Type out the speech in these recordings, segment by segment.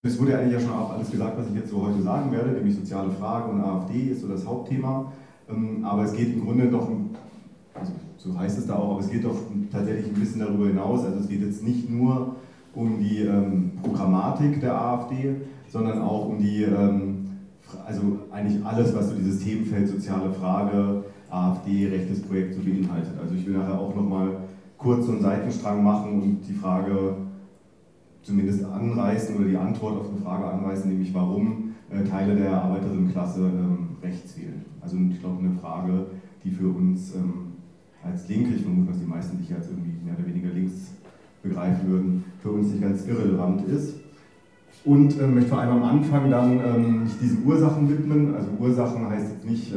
Es wurde ja eigentlich ja schon auch alles gesagt, was ich jetzt so heute sagen werde, nämlich soziale Frage und AfD ist so das Hauptthema. Aber es geht im Grunde doch, also so heißt es da auch, aber es geht doch tatsächlich ein bisschen darüber hinaus. Also es geht jetzt nicht nur um die Programmatik der AfD, sondern auch um die, also eigentlich alles, was so dieses Themenfeld soziale Frage, AfD, rechtes Projekt so beinhaltet. Also ich will nachher auch nochmal kurz so einen Seitenstrang machen und die Frage zumindest anreißen oder die Antwort auf eine Frage anreißen, nämlich warum Teile der Arbeiterinnenklasse rechts wählen. Also ich glaube eine Frage, die für uns als Linke, ich vermute, dass die meisten sich als irgendwie mehr oder weniger links begreifen würden, für uns nicht ganz irrelevant ist. Und möchte vor allem am Anfang dann mich diesen Ursachen widmen. Also Ursachen heißt jetzt nicht,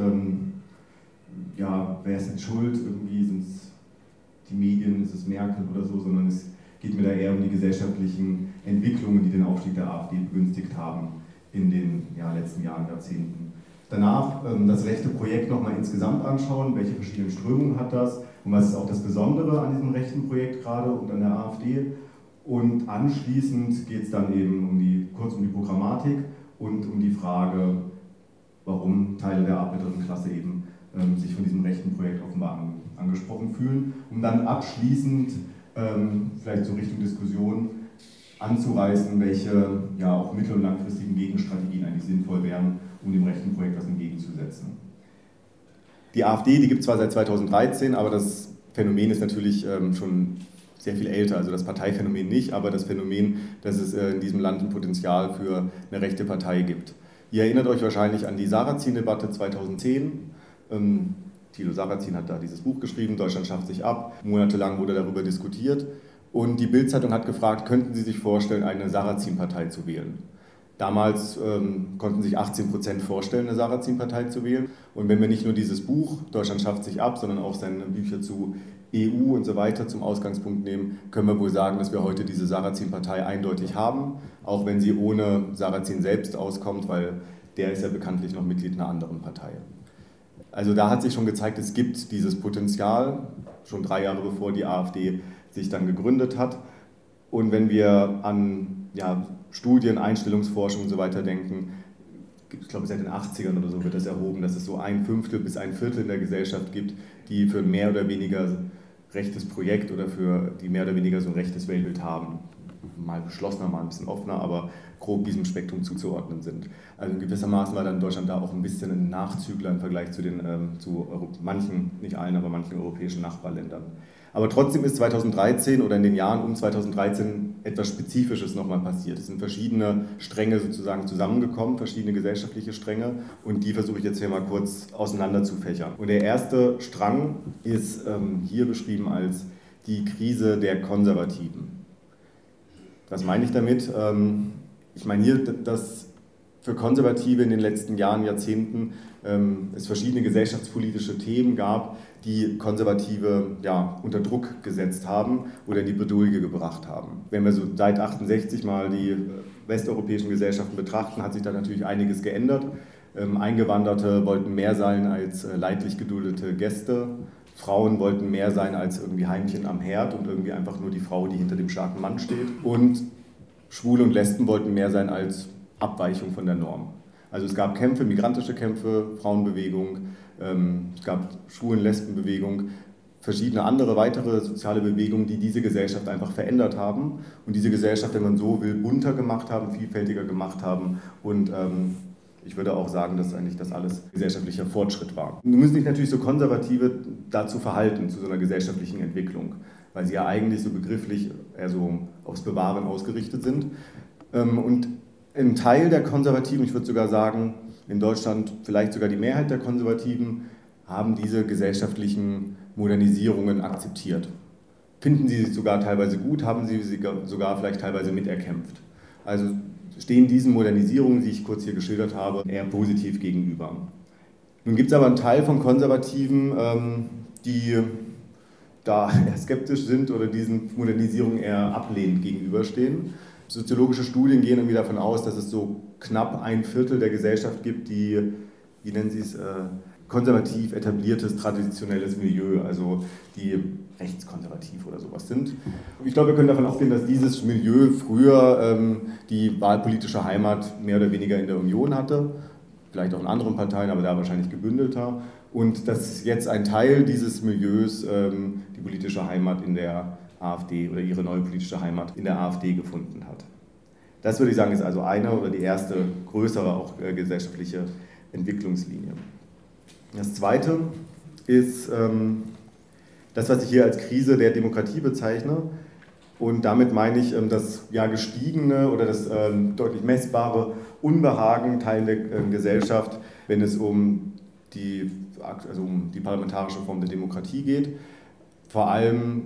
ja, wer ist jetzt schuld, irgendwie sind es die Medien, ist es Merkel oder so, sondern es geht mir da eher um die gesellschaftlichen Entwicklungen, die den Aufstieg der AfD begünstigt haben in den letzten Jahren, Jahrzehnten. Danach das rechte Projekt nochmal insgesamt anschauen, welche verschiedenen Strömungen hat das und was ist auch das Besondere an diesem rechten Projekt gerade und an der AfD. Und anschließend geht es dann eben kurz um die Programmatik und um die Frage, warum Teile der Arbeiterinnenklasse eben sich von diesem rechten Projekt offenbar angesprochen fühlen, um dann abschließend vielleicht so Richtung Diskussion anzureißen, welche auch mittel- und langfristigen Gegenstrategien eigentlich sinnvoll wären, um dem rechten Projekt was entgegenzusetzen. Die AfD, die gibt es zwar seit 2013, aber das Phänomen ist natürlich schon sehr viel älter, also das Parteiphänomen nicht, aber das Phänomen, dass es in diesem Land ein Potenzial für eine rechte Partei gibt. Ihr erinnert euch wahrscheinlich an die Sarrazin-Debatte 2010. Thilo Sarrazin hat da dieses Buch geschrieben, Deutschland schafft sich ab. Monatelang wurde darüber diskutiert. Und die Bild-Zeitung hat gefragt, könnten Sie sich vorstellen, eine Sarrazin-Partei zu wählen? Damals konnten sich 18% vorstellen, eine Sarrazin-Partei zu wählen. Und wenn wir nicht nur dieses Buch, Deutschland schafft sich ab, sondern auch seine Bücher zu EU und so weiter zum Ausgangspunkt nehmen, können wir wohl sagen, dass wir heute diese Sarrazin-Partei eindeutig haben, auch wenn sie ohne Sarrazin selbst auskommt, weil der ist ja bekanntlich noch Mitglied einer anderen Partei. Also da hat sich schon gezeigt, es gibt dieses Potenzial, schon 3 Jahre bevor die AfD sich dann gegründet hat. Und wenn wir an Studien, Einstellungsforschung und so weiter denken, ich glaube seit den 80ern oder so wird das erhoben, dass es so 1/5 bis 1/4 in der Gesellschaft gibt, die für ein mehr oder weniger rechtes Projekt oder für die mehr oder weniger so ein rechtes Weltbild haben. Mal geschlossener, mal ein bisschen offener, aber grob diesem Spektrum zuzuordnen sind. Also gewissermaßen war dann Deutschland da auch ein bisschen ein Nachzügler im Vergleich zu manchen, nicht allen, aber manchen europäischen Nachbarländern. Aber trotzdem ist 2013 oder in den Jahren um 2013 etwas Spezifisches nochmal passiert. Es sind verschiedene Stränge sozusagen zusammengekommen, verschiedene gesellschaftliche Stränge, und die versuche ich jetzt hier mal kurz auseinander zu fächern. Und der erste Strang ist hier beschrieben als die Krise der Konservativen. Was meine ich damit? Ich meine hier, dass für Konservative in den letzten Jahren, Jahrzehnten es verschiedene gesellschaftspolitische Themen gab, die Konservative unter Druck gesetzt haben oder in die Bredouille gebracht haben. Wenn wir so seit 1968 mal die westeuropäischen Gesellschaften betrachten, hat sich da natürlich einiges geändert. Eingewanderte wollten mehr sein als leidlich geduldete Gäste. Frauen wollten mehr sein als irgendwie Heimchen am Herd und irgendwie einfach nur die Frau, die hinter dem starken Mann steht. Und Schwule und Lesben wollten mehr sein als Abweichung von der Norm. Also es gab Kämpfe, migrantische Kämpfe, Frauenbewegung, es gab Schwulen-Lesben-Bewegung, verschiedene andere weitere soziale Bewegungen, die diese Gesellschaft einfach verändert haben und diese Gesellschaft, wenn man so will, bunter gemacht haben, vielfältiger gemacht haben und ich würde auch sagen, dass eigentlich das alles gesellschaftlicher Fortschritt war. Nun müssen sich natürlich so Konservative dazu verhalten, zu so einer gesellschaftlichen Entwicklung, weil sie ja eigentlich so begrifflich eher so aufs Bewahren ausgerichtet sind. Und ein Teil der Konservativen, ich würde sogar sagen, in Deutschland vielleicht sogar die Mehrheit der Konservativen, haben diese gesellschaftlichen Modernisierungen akzeptiert. Finden sie sie sogar teilweise gut, haben sie sogar vielleicht teilweise miterkämpft. Also stehen diesen Modernisierungen, die ich kurz hier geschildert habe, eher positiv gegenüber. Nun gibt es aber einen Teil von Konservativen, die da eher skeptisch sind oder diesen Modernisierungen eher ablehnend gegenüberstehen. Soziologische Studien gehen irgendwie davon aus, dass es so knapp 1/4 der Gesellschaft gibt, die, wie nennen sie es, konservativ etabliertes, traditionelles Milieu, also die rechtskonservativ oder sowas sind. Ich glaube, wir können davon ausgehen, dass dieses Milieu früher die wahlpolitische Heimat mehr oder weniger in der Union hatte, vielleicht auch in anderen Parteien, aber da wahrscheinlich gebündelter. Und dass jetzt ein Teil dieses Milieus die politische Heimat in der AfD oder ihre neue politische Heimat in der AfD gefunden hat. Das würde ich sagen, ist also eine oder die erste größere auch gesellschaftliche Entwicklungslinie. Das zweite ist das, was ich hier als Krise der Demokratie bezeichne. Und damit meine ich das gestiegene oder das deutlich messbare Unbehagen Teilen der Gesellschaft, wenn es um die parlamentarische Form der Demokratie geht. Vor allem,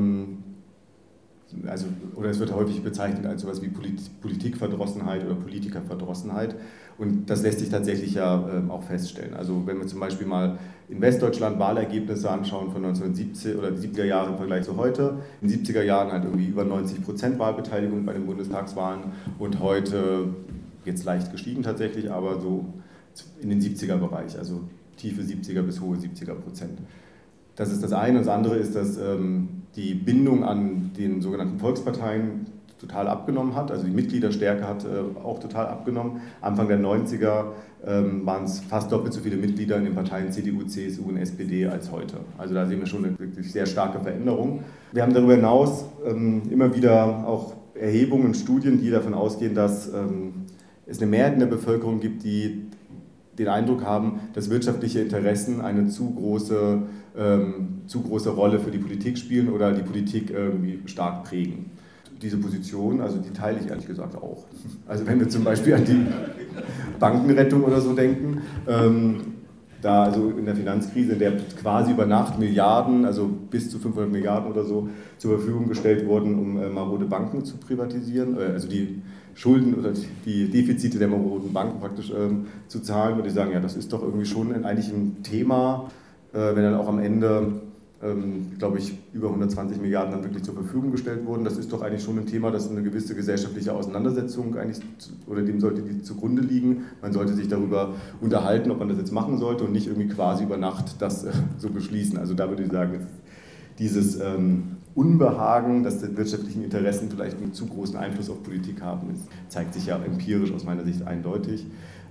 oder es wird häufig bezeichnet als sowas wie Politikverdrossenheit oder Politikerverdrossenheit. Und das lässt sich tatsächlich ja auch feststellen. Also wenn wir zum Beispiel mal in Westdeutschland Wahlergebnisse anschauen von 1970 oder die 70er Jahre im Vergleich zu heute. In den 70er Jahren halt irgendwie über 90% Wahlbeteiligung bei den Bundestagswahlen und heute jetzt leicht gestiegen tatsächlich, aber so in den 70er-Bereich, also tiefe 70er bis hohe 70er%. Das ist das eine. Und das andere ist, dass die Bindung an den sogenannten Volksparteien total abgenommen hat. Also die Mitgliederstärke hat auch total abgenommen. Anfang der 90er waren es fast doppelt so viele Mitglieder in den Parteien CDU, CSU und SPD als heute. Also da sehen wir schon eine wirklich sehr starke Veränderung. Wir haben darüber hinaus immer wieder auch Erhebungen und Studien, die davon ausgehen, dass es eine Mehrheit in der Bevölkerung gibt, die den Eindruck haben, dass wirtschaftliche Interessen eine zu große Rolle für die Politik spielen oder die Politik irgendwie stark prägen. Diese Position, also die teile ich ehrlich gesagt auch. Also wenn wir zum Beispiel an die Bankenrettung oder so denken, da also in der Finanzkrise, in der quasi über Nacht Milliarden, also bis zu 500 Milliarden oder so, zur Verfügung gestellt wurden, um marode Banken zu privatisieren, also die Schulden oder die Defizite der maroden Banken praktisch zu zahlen, würde ich sagen, ja, das ist doch irgendwie schon eigentlich ein Thema, wenn dann auch am Ende, glaube ich, über 120 Milliarden dann wirklich zur Verfügung gestellt wurden. Das ist doch eigentlich schon ein Thema, das eine gewisse gesellschaftliche Auseinandersetzung eigentlich, oder dem sollte die zugrunde liegen. Man sollte sich darüber unterhalten, ob man das jetzt machen sollte und nicht irgendwie quasi über Nacht das so beschließen. Also da würde ich sagen, dieses Unbehagen, dass die wirtschaftlichen Interessen vielleicht einen zu großen Einfluss auf Politik haben, das zeigt sich ja empirisch aus meiner Sicht eindeutig.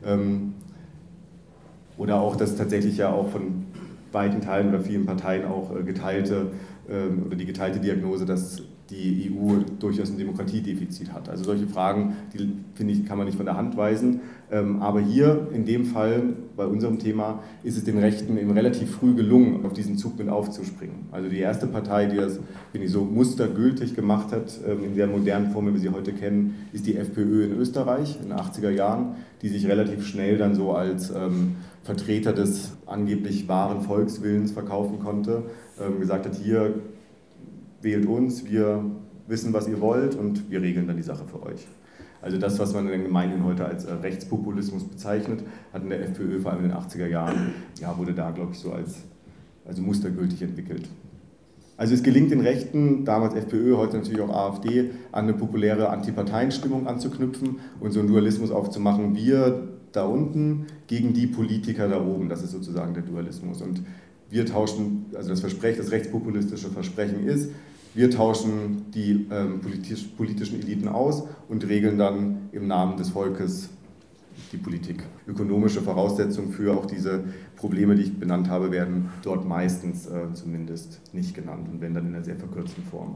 Oder auch, dass tatsächlich ja auch von weiten Teilen oder vielen Parteien auch die geteilte Diagnose, dass die EU durchaus ein Demokratiedefizit hat. Also solche Fragen, die finde ich, kann man nicht von der Hand weisen. Aber hier in dem Fall, bei unserem Thema, ist es den Rechten eben relativ früh gelungen, auf diesen Zug mit aufzuspringen. Also die erste Partei, die das, finde ich, so mustergültig gemacht hat, in der modernen Form, wie wir sie heute kennen, ist die FPÖ in Österreich in den 80er Jahren, die sich relativ schnell dann so als Vertreter des angeblich wahren Volkswillens verkaufen konnte, gesagt hat, hier wählt uns, wir wissen, was ihr wollt und wir regeln dann die Sache für euch. Also das, was man in Gemeinhin heute als Rechtspopulismus bezeichnet, hat in der FPÖ vor allem in den 80er Jahren, wurde da, glaube ich, so als mustergültig entwickelt. Also es gelingt den Rechten, damals FPÖ, heute natürlich auch AfD, an eine populäre Antiparteienstimmung anzuknüpfen und so einen Dualismus aufzumachen, wir da unten gegen die Politiker da oben. Das ist sozusagen der Dualismus. Und wir tauschen, also das rechtspopulistische Versprechen ist, wir tauschen die politischen Eliten aus und regeln dann im Namen des Volkes die Politik. Ökonomische Voraussetzungen für auch diese Probleme, die ich benannt habe, werden dort meistens zumindest nicht genannt und werden dann in einer sehr verkürzten Form.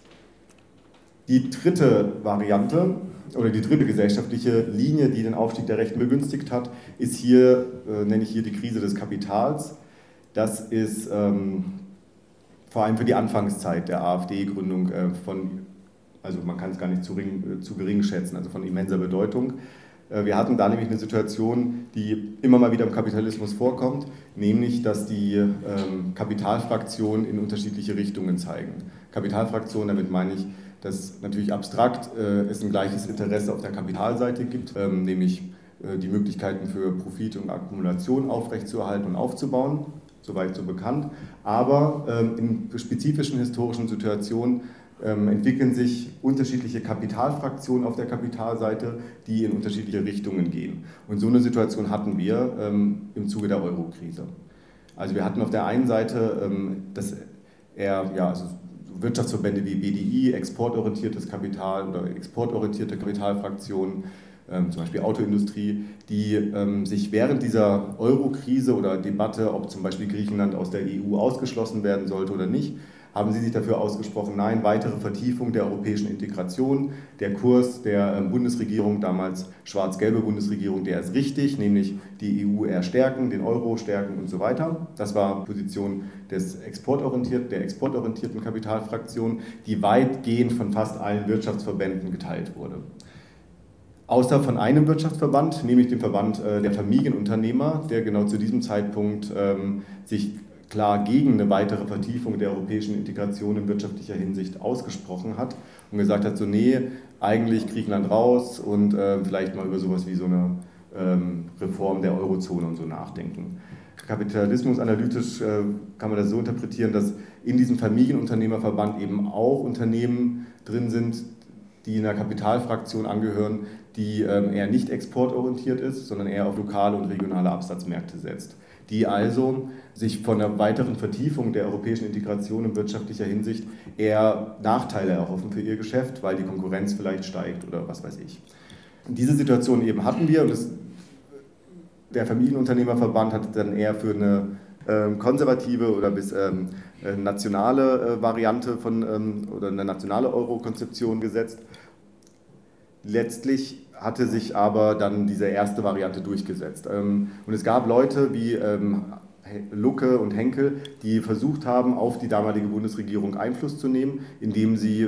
Die dritte Variante oder die dritte gesellschaftliche Linie, die den Aufstieg der Rechten begünstigt hat, ist hier, nenne ich hier die Krise des Kapitals. Das ist vor allem für die Anfangszeit der AfD-Gründung also man kann es gar nicht zu gering schätzen, also von immenser Bedeutung. Wir hatten da nämlich eine Situation, die immer mal wieder im Kapitalismus vorkommt, nämlich, dass die Kapitalfraktionen in unterschiedliche Richtungen zeigen. Kapitalfraktionen, damit meine ich, dass natürlich abstrakt es ein gleiches Interesse auf der Kapitalseite gibt, nämlich die Möglichkeiten für Profit und Akkumulation aufrechtzuerhalten und aufzubauen, soweit so bekannt. Aber in spezifischen historischen Situationen entwickeln sich unterschiedliche Kapitalfraktionen auf der Kapitalseite, die in unterschiedliche Richtungen gehen. Und so eine Situation hatten wir im Zuge der Euro-Krise. Also wir hatten auf der einen Seite eher, ja, also Wirtschaftsverbände wie BDI, exportorientiertes Kapital oder exportorientierte Kapitalfraktionen, zum Beispiel Autoindustrie, die sich während dieser Euro-Krise oder Debatte, ob zum Beispiel Griechenland aus der EU ausgeschlossen werden sollte oder nicht, haben sie sich dafür ausgesprochen, nein, weitere Vertiefung der europäischen Integration. Der Kurs der Bundesregierung, damals schwarz-gelbe Bundesregierung, der ist richtig, nämlich die EU eher stärken, den Euro stärken und so weiter. Das war Position der exportorientierten Kapitalfraktion, die weitgehend von fast allen Wirtschaftsverbänden geteilt wurde. Außer von einem Wirtschaftsverband, nämlich dem Verband der Familienunternehmer, der genau zu diesem Zeitpunkt sich klar gegen eine weitere Vertiefung der europäischen Integration in wirtschaftlicher Hinsicht ausgesprochen hat und gesagt hat, so nee, eigentlich Griechenland raus und vielleicht mal über sowas wie so eine Reform der Eurozone und so nachdenken. Kapitalismusanalytisch kann man das so interpretieren, dass in diesem Familienunternehmerverband eben auch Unternehmen drin sind, die einer Kapitalfraktion angehören, die eher nicht exportorientiert ist, sondern eher auf lokale und regionale Absatzmärkte setzt, die also sich von einer weiteren Vertiefung der europäischen Integration in wirtschaftlicher Hinsicht eher Nachteile erhoffen für ihr Geschäft, weil die Konkurrenz vielleicht steigt oder was weiß ich. Diese Situation eben hatten wir und der Familienunternehmerverband hat dann eher für eine konservative oder bis nationale Variante oder eine nationale Euro-Konzeption gesetzt. Letztlich hatte sich aber dann diese erste Variante durchgesetzt. Und es gab Leute wie Lucke und Henkel, die versucht haben, auf die damalige Bundesregierung Einfluss zu nehmen, indem sie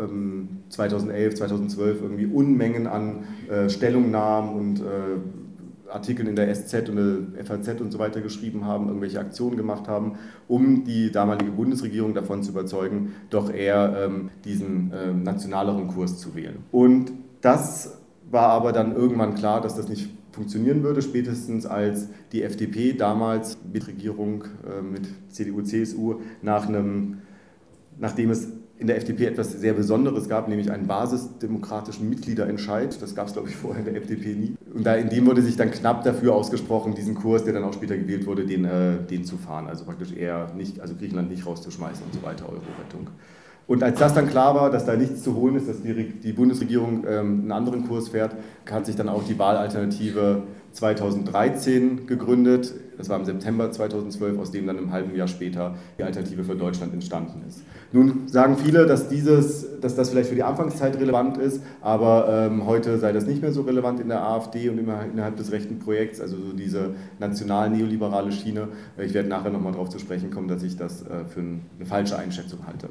2011, 2012 irgendwie Unmengen an Stellungnahmen und Artikeln in der SZ und der FAZ und so weiter geschrieben haben, irgendwelche Aktionen gemacht haben, um die damalige Bundesregierung davon zu überzeugen, doch eher diesen nationaleren Kurs zu wählen. Und das war aber dann irgendwann klar, dass das nicht funktionieren würde, spätestens als die FDP damals mit Regierung mit CDU, CSU nachdem es in der FDP etwas sehr Besonderes gab, nämlich einen basisdemokratischen Mitgliederentscheid. Das gab es, glaube ich, vorher in der FDP nie. Und in dem wurde sich dann knapp dafür ausgesprochen, diesen Kurs, der dann auch später gewählt wurde, den zu fahren. Also praktisch eher nicht, also Griechenland nicht rauszuschmeißen und so weiter, Euro-Rettung. Und als das dann klar war, dass da nichts zu holen ist, dass die Bundesregierung einen anderen Kurs fährt, hat sich dann auch die Wahlalternative 2013 gegründet. Das war im September 2012, aus dem dann im halben Jahr später die Alternative für Deutschland entstanden ist. Nun sagen viele, dass das vielleicht für die Anfangszeit relevant ist, aber heute sei das nicht mehr so relevant in der AfD und innerhalb des rechten Projekts, also so diese national-neoliberale Schiene. Ich werde nachher nochmal darauf zu sprechen kommen, dass ich das für eine falsche Einschätzung halte.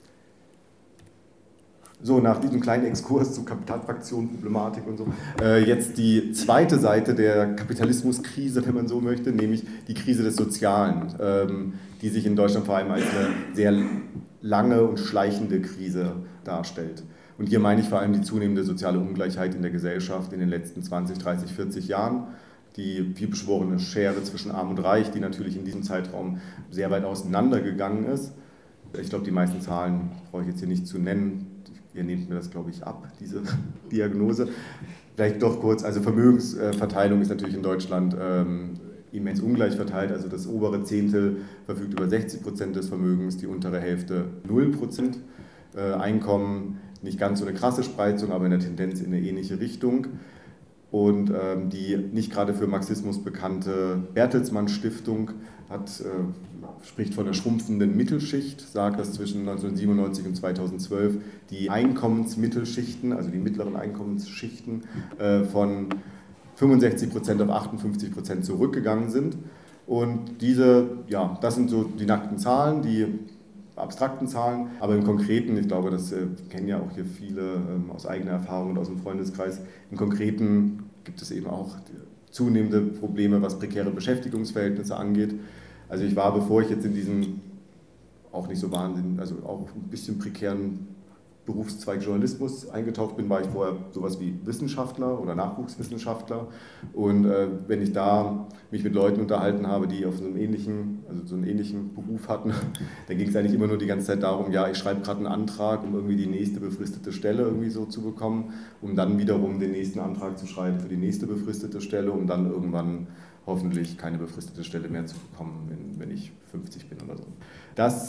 So, nach diesem kleinen Exkurs zu Kapitalfraktion, Problematik und so, jetzt die zweite Seite der Kapitalismuskrise, wenn man so möchte, nämlich die Krise des Sozialen, die sich in Deutschland vor allem als eine sehr lange und schleichende Krise darstellt. Und hier meine ich vor allem die zunehmende soziale Ungleichheit in der Gesellschaft in den letzten 20, 30, 40 Jahren, die vielbeschworene Schere zwischen Arm und Reich, die natürlich in diesem Zeitraum sehr weit auseinandergegangen ist. Ich glaube, die meisten Zahlen brauche ich jetzt hier nicht zu nennen. Ihr nehmt mir das, glaube ich, ab, diese Diagnose. Vielleicht doch kurz, also Vermögensverteilung ist natürlich in Deutschland immens ungleich verteilt. Also das obere Zehntel verfügt über 60% des Vermögens, die untere Hälfte 0%. Einkommen nicht ganz so eine krasse Spreizung, aber in der Tendenz in eine ähnliche Richtung. Und die nicht gerade für Marxismus bekannte Bertelsmann Stiftung spricht von einer schrumpfenden Mittelschicht, sagt, dass zwischen 1997 und 2012 die Einkommensmittelschichten, also die mittleren Einkommensschichten, von 65% auf 58% zurückgegangen sind. Und das sind so die nackten Zahlen, die abstrakten Zahlen, aber im Konkreten, ich glaube, das kennen ja auch hier viele aus eigener Erfahrung und aus dem Freundeskreis, im Konkreten gibt es eben auch zunehmende Probleme, was prekäre Beschäftigungsverhältnisse angeht. Also ich war, bevor ich jetzt in diesem auch nicht so wahnsinnig, also auch ein bisschen prekären Berufszweig Journalismus eingetaucht bin, war ich vorher sowas wie Wissenschaftler oder Nachwuchswissenschaftler. Und wenn ich da mich mit Leuten unterhalten habe, die auf so einen ähnlichen Beruf hatten, dann ging es eigentlich immer nur die ganze Zeit darum, ja, ich schreibe gerade einen Antrag, um irgendwie die nächste befristete Stelle irgendwie so zu bekommen, um dann wiederum den nächsten Antrag zu schreiben für die nächste befristete Stelle, um dann irgendwann hoffentlich keine befristete Stelle mehr zu bekommen, wenn ich 50 bin oder so. Das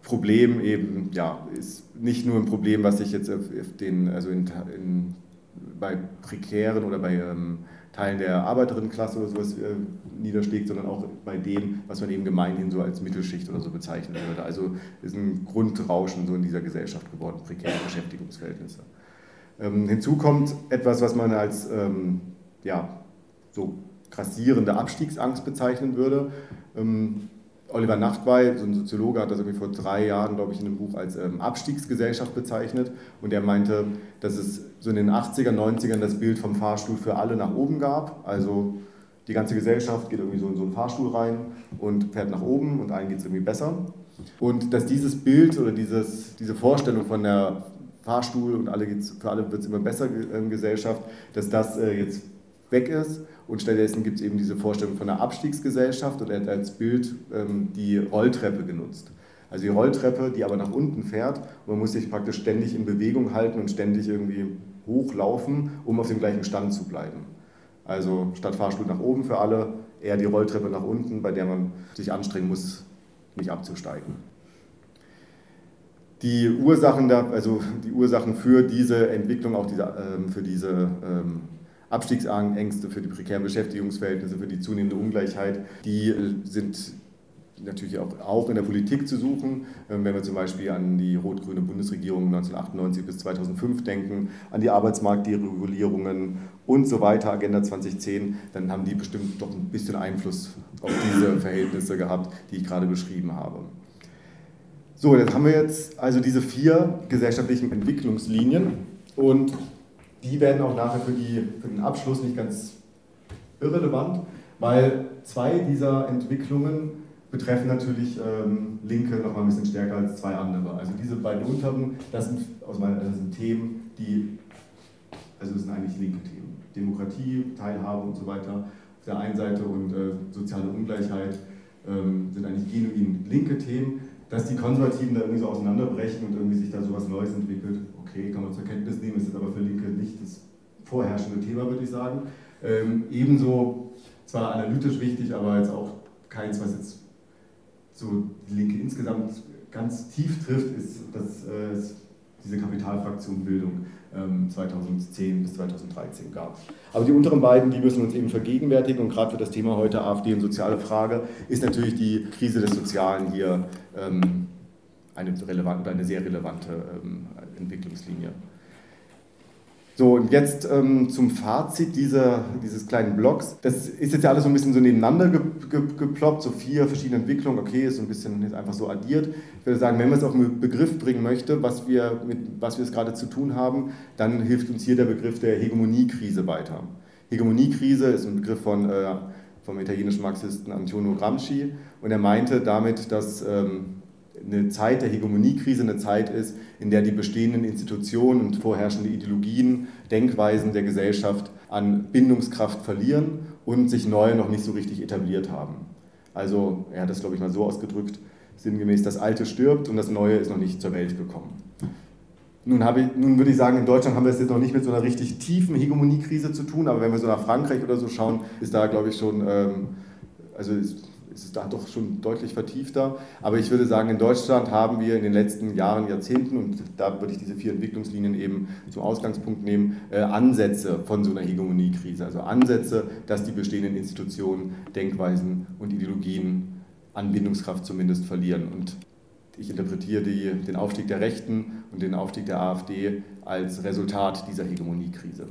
Problem eben, ja, ist nicht nur ein Problem, was sich jetzt bei prekären oder bei Teilen der Arbeiterinnenklasse oder sowas niederschlägt, sondern auch bei dem, was man eben gemeinhin so als Mittelschicht oder so bezeichnen würde. Also ist ein Grundrauschen so in dieser Gesellschaft geworden, prekäre Beschäftigungsverhältnisse. Hinzu kommt etwas, was man als so grassierende Abstiegsangst bezeichnen würde. Oliver Nachtwey, so ein Soziologe, hat das irgendwie vor 3 Jahren, glaube ich, in einem Buch als Abstiegsgesellschaft bezeichnet. Und er meinte, dass es so in den 80er, 90ern das Bild vom Fahrstuhl für alle nach oben gab. Also die ganze Gesellschaft geht irgendwie so in so einen Fahrstuhl rein und fährt nach oben und allen geht es irgendwie besser. Und dass dieses Bild oder diese Vorstellung von der Fahrstuhl und für alle wird es immer besser Gesellschaft, dass das jetzt weg ist. Und stattdessen gibt es eben diese Vorstellung von einer Abstiegsgesellschaft und er hat als Bild die Rolltreppe genutzt. Also die Rolltreppe, die aber nach unten fährt und man muss sich praktisch ständig in Bewegung halten und ständig irgendwie hochlaufen, um auf dem gleichen Stand zu bleiben. Also statt Fahrstuhl nach oben für alle, eher die Rolltreppe nach unten, bei der man sich anstrengen muss, nicht abzusteigen. Die Ursachen für diese Entwicklung, auch für diese Abstiegsängste, für die prekären Beschäftigungsverhältnisse, für die zunehmende Ungleichheit, die sind natürlich auch in der Politik zu suchen. Wenn wir zum Beispiel an die rot-grüne Bundesregierung 1998 bis 2005 denken, an die Arbeitsmarktderegulierungen und so weiter, Agenda 2010, dann haben die bestimmt doch ein bisschen Einfluss auf diese Verhältnisse gehabt, die ich gerade beschrieben habe. So, jetzt haben wir jetzt also diese 4 gesellschaftlichen Entwicklungslinien und die werden auch nachher für den Abschluss nicht ganz irrelevant, weil 2 dieser Entwicklungen betreffen natürlich Linke noch mal ein bisschen stärker als 2 andere. Also diese beiden unteren, das sind Themen, das sind eigentlich linke Themen. Demokratie, Teilhabe und so weiter auf der einen Seite und soziale Ungleichheit sind eigentlich genuin linke Themen. Dass die Konservativen da irgendwie so auseinanderbrechen und irgendwie sich da so was Neues entwickelt, okay, kann man zur Kenntnis nehmen, ist jetzt aber für Linke nicht das vorherrschende Thema, würde ich sagen. Ebenso, zwar analytisch wichtig, aber jetzt auch keins, was jetzt so die Linke insgesamt ganz tief trifft, ist diese Kapitalfraktion Bildung 2010 bis 2013 gab. Aber die unteren beiden, die müssen wir uns eben vergegenwärtigen und gerade für das Thema heute AfD und soziale Frage ist natürlich die Krise des Sozialen hier eine sehr relevante Entwicklungslinie. So, und jetzt zum Fazit dieses kleinen Blocks. Das ist jetzt ja alles so ein bisschen so nebeneinander geploppt, so 4 verschiedene Entwicklungen, okay, ist so ein bisschen jetzt einfach so addiert. Ich würde sagen, wenn man es auf einen Begriff bringen möchte, was wir es gerade zu tun haben, dann hilft uns hier der Begriff der Hegemoniekrise weiter. Hegemoniekrise ist ein Begriff vom italienischen Marxisten Antonio Gramsci und er meinte damit, dass eine Zeit der Hegemoniekrise eine Zeit ist, in der die bestehenden Institutionen und vorherrschende Ideologien, Denkweisen der Gesellschaft an Bindungskraft verlieren und sich neue noch nicht so richtig etabliert haben. Also, er hat das, glaube ich, mal so ausgedrückt, sinngemäß, das Alte stirbt und das Neue ist noch nicht zur Welt gekommen. Nun würde ich sagen, in Deutschland haben wir es jetzt noch nicht mit so einer richtig tiefen Hegemoniekrise zu tun, aber wenn wir so nach Frankreich oder so schauen, ist da, glaube ich, schon, ist es da doch schon deutlich vertiefter. Aber ich würde sagen, in Deutschland haben wir in den letzten Jahren, Jahrzehnten, und da würde ich diese 4 Entwicklungslinien eben zum Ausgangspunkt nehmen, Ansätze von so einer Hegemoniekrise. Also Ansätze, dass die bestehenden Institutionen, Denkweisen und Ideologien an Bindungskraft zumindest verlieren. Und ich interpretiere den Aufstieg der Rechten und den Aufstieg der AfD als Resultat dieser Hegemoniekrise.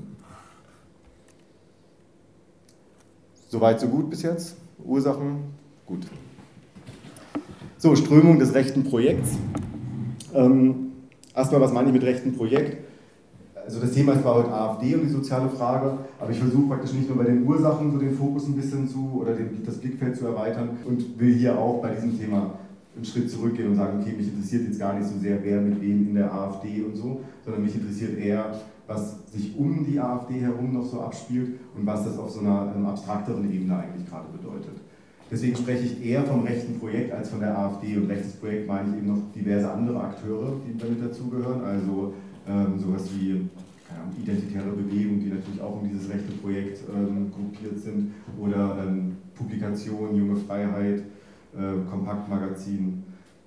Soweit, so gut bis jetzt? Ursachen? Gut. So, Strömung des rechten Projekts. Erstmal, was meine ich mit rechten Projekt? Also das Thema ist zwar heute AfD und die soziale Frage, aber ich versuche praktisch nicht nur bei den Ursachen so den Fokus ein bisschen oder das Blickfeld zu erweitern und will hier auch bei diesem Thema einen Schritt zurückgehen und sagen, okay, mich interessiert jetzt gar nicht so sehr, wer mit wem in der AfD und so, sondern mich interessiert eher, was sich um die AfD herum noch so abspielt und was das auf so einer abstrakteren Ebene eigentlich gerade bedeutet. Deswegen spreche ich eher vom rechten Projekt als von der AfD und rechtes Projekt meine ich eben noch diverse andere Akteure, die damit dazugehören, also sowas wie identitäre Bewegungen, die natürlich auch in dieses rechte Projekt gruppiert sind oder Publikationen, Junge Freiheit, Kompaktmagazin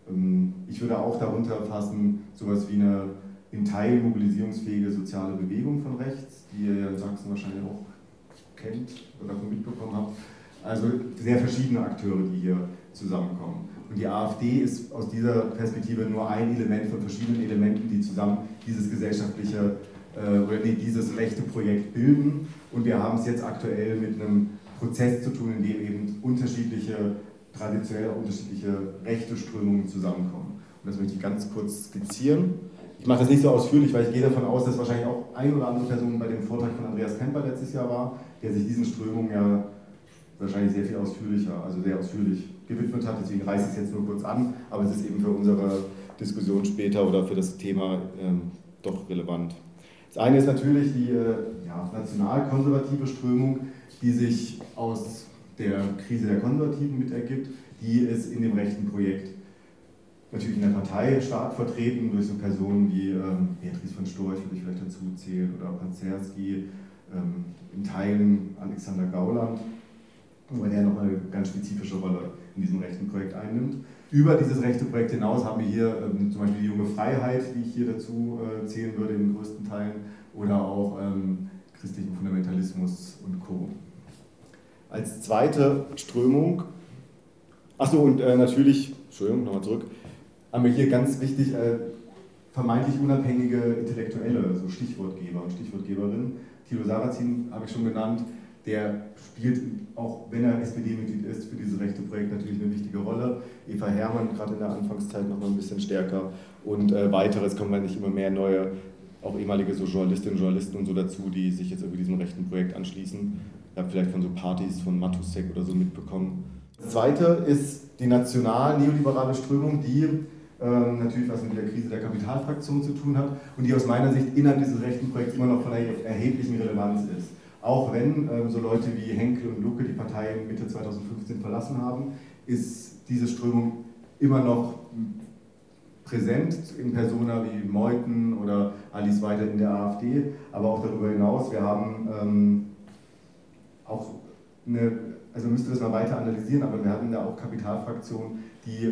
Ich würde auch darunter fassen, sowas wie eine in Teilen mobilisierungsfähige soziale Bewegung von rechts, die ihr ja in Sachsen wahrscheinlich auch kennt oder davon mitbekommen habt. Also sehr verschiedene Akteure, die hier zusammenkommen. Und die AfD ist aus dieser Perspektive nur ein Element von verschiedenen Elementen, die zusammen dieses gesellschaftliche dieses rechte Projekt bilden. Und wir haben es jetzt aktuell mit einem Prozess zu tun, in dem eben traditionell auch unterschiedliche rechte Strömungen zusammenkommen. Und das möchte ich ganz kurz skizzieren. Ich mache das nicht so ausführlich, weil ich gehe davon aus, dass wahrscheinlich auch ein oder andere Person bei dem Vortrag von Andreas Kemper letztes Jahr war, der sich diesen Strömungen ja wahrscheinlich sehr viel ausführlicher, also sehr ausführlich gewidmet hat. Deswegen reiße ich es jetzt nur kurz an, aber es ist eben für unsere Diskussion später oder für das Thema doch relevant. Das eine ist natürlich die nationalkonservative Strömung, die sich aus der Krise der Konservativen mit ergibt, die ist in dem rechten Projekt natürlich in der Partei stark vertreten durch so Personen wie Beatrice von Storch, würde ich vielleicht dazu zählen, oder Panzerski, in Teilen Alexander Gauland, weil der nochmal eine ganz spezifische Rolle in diesem rechten Projekt einnimmt. Über dieses rechte Projekt hinaus haben wir hier zum Beispiel die junge Freiheit, die ich hier dazu zählen würde in den größten Teilen, oder auch christlichen Fundamentalismus und Co. Als zweite Strömung, achso und natürlich, Entschuldigung, nochmal zurück, haben wir hier ganz wichtig vermeintlich unabhängige Intellektuelle, so Stichwortgeber und Stichwortgeberinnen. Thilo Sarrazin habe ich schon genannt, der spielt, auch wenn er SPD-Mitglied ist, für dieses rechte Projekt natürlich eine wichtige Rolle. Eva Herrmann, gerade in der Anfangszeit noch mal ein bisschen stärker. Und weiteres kommen nicht immer mehr neue, auch ehemalige so Journalistinnen und Journalisten und so dazu, die sich jetzt irgendwie diesem rechten Projekt anschließen. Ich habe vielleicht von so Partys von Matusek oder so mitbekommen. Das zweite ist die national-neoliberale Strömung, die natürlich was mit der Krise der Kapitalfraktion zu tun hat und die aus meiner Sicht innerhalb dieses rechten Projekts immer noch von einer erheblichen Relevanz ist. Auch wenn so Leute wie Henkel und Lucke die Partei Mitte 2015 verlassen haben, ist diese Strömung immer noch präsent in Persona wie Meuthen oder Alice Weidel in der AfD, aber auch darüber hinaus. Wir haben auch also müsste das mal weiter analysieren, aber wir hatten da auch Kapitalfraktionen, die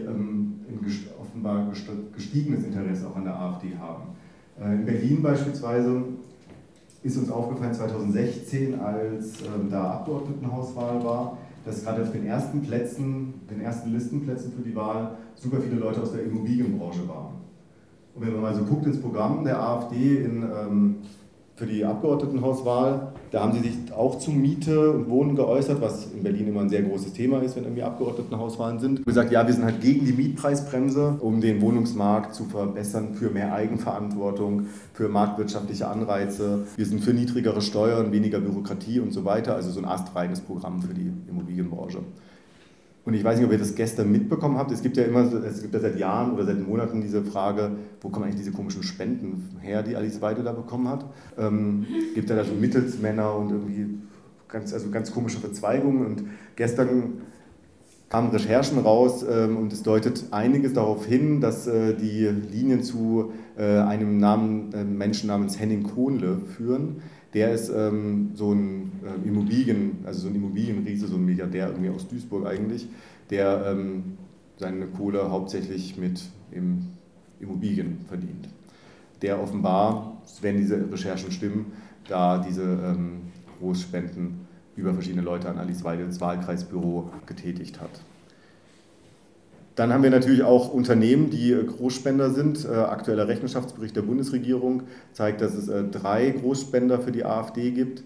offenbar gestiegenes Interesse auch an der AfD haben. In Berlin beispielsweise ist uns aufgefallen 2016, als da Abgeordnetenhauswahl war, dass gerade auf den ersten Listenplätzen für die Wahl super viele Leute aus der Immobilienbranche waren. Und wenn man mal so guckt ins Programm der AfD für die Abgeordnetenhauswahl, da haben sie sich auch zu Miete und Wohnen geäußert, was in Berlin immer ein sehr großes Thema ist, wenn irgendwie Abgeordnetenhauswahlen sind. Und gesagt, ja, wir sind halt gegen die Mietpreisbremse, um den Wohnungsmarkt zu verbessern, für mehr Eigenverantwortung, für marktwirtschaftliche Anreize. Wir sind für niedrigere Steuern, weniger Bürokratie und so weiter. Also so ein astreines Programm für die Immobilienbranche. Und ich weiß nicht, ob ihr das gestern mitbekommen habt, es gibt ja seit Jahren oder seit Monaten diese Frage, wo kommen eigentlich diese komischen Spenden her, die Alice Weidel da bekommen hat. Gibt ja da so Mittelsmänner und irgendwie ganz komische Verzweigungen. Und gestern kamen Recherchen raus und es deutet einiges darauf hin, dass die Linien zu einem Menschen namens Henning Kohnle führen. Der ist so ein Immobilienriese, so ein Milliardär irgendwie aus Duisburg eigentlich, der seine Kohle hauptsächlich mit Immobilien verdient. Der offenbar, wenn diese Recherchen stimmen, da diese Großspenden über verschiedene Leute an Alice Weidels Wahlkreisbüro getätigt hat. Dann haben wir natürlich auch Unternehmen, die Großspender sind. Aktueller Rechenschaftsbericht der Bundesregierung zeigt, dass es 3 Großspender für die AfD gibt.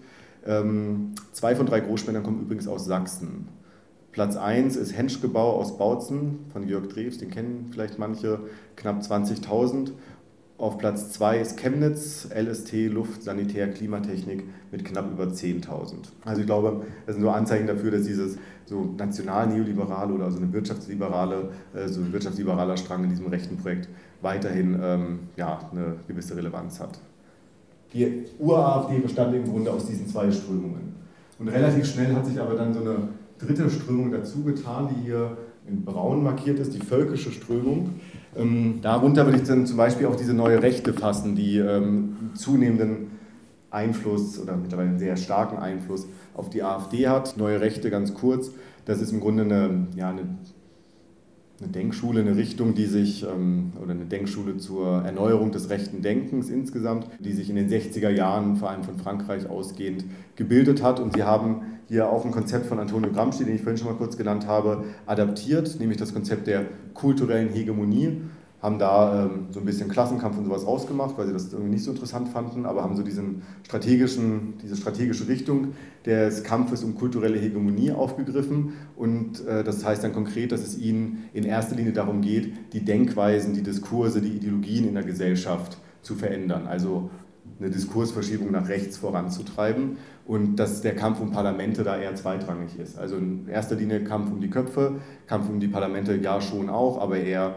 2 von 3 Großspendern kommen übrigens aus Sachsen. Platz 1 ist Henschgebau aus Bautzen von Jörg Drews, den kennen vielleicht manche, knapp 20.000. Auf Platz 2 ist Chemnitz, LST, Luft, Sanitär, Klimatechnik mit knapp über 10.000. Also ich glaube, das sind so Anzeichen dafür, dass dieses so national-neoliberale oder so ein wirtschaftsliberaler Strang in diesem rechten Projekt weiterhin eine gewisse Relevanz hat. Die Ur-AfD bestand im Grunde aus diesen 2 Strömungen. Und relativ schnell hat sich aber dann so eine dritte Strömung dazu getan, die hier in braun markiert ist, die völkische Strömung. Darunter würde ich dann zum Beispiel auch diese neue Rechte fassen, die zunehmenden Einfluss oder mittlerweile einen sehr starken Einfluss auf die AfD hat. Neue Rechte, ganz kurz, das ist im Grunde eine eine Denkschule, eine Richtung, die sich, oder eine Denkschule zur Erneuerung des rechten Denkens insgesamt, die sich in den 60er Jahren vor allem von Frankreich ausgehend gebildet hat. Und sie haben hier auch ein Konzept von Antonio Gramsci, den ich vorhin schon mal kurz genannt habe, adaptiert, nämlich das Konzept der kulturellen Hegemonie. Haben da so ein bisschen Klassenkampf und sowas rausgemacht, weil sie das irgendwie nicht so interessant fanden, aber haben so diese strategische Richtung des Kampfes um kulturelle Hegemonie aufgegriffen. Und das heißt dann konkret, dass es ihnen in erster Linie darum geht, die Denkweisen, die Diskurse, die Ideologien in der Gesellschaft zu verändern, also eine Diskursverschiebung nach rechts voranzutreiben und dass der Kampf um Parlamente da eher zweitrangig ist. Also in erster Linie Kampf um die Köpfe, Kampf um die Parlamente ja schon auch, aber eher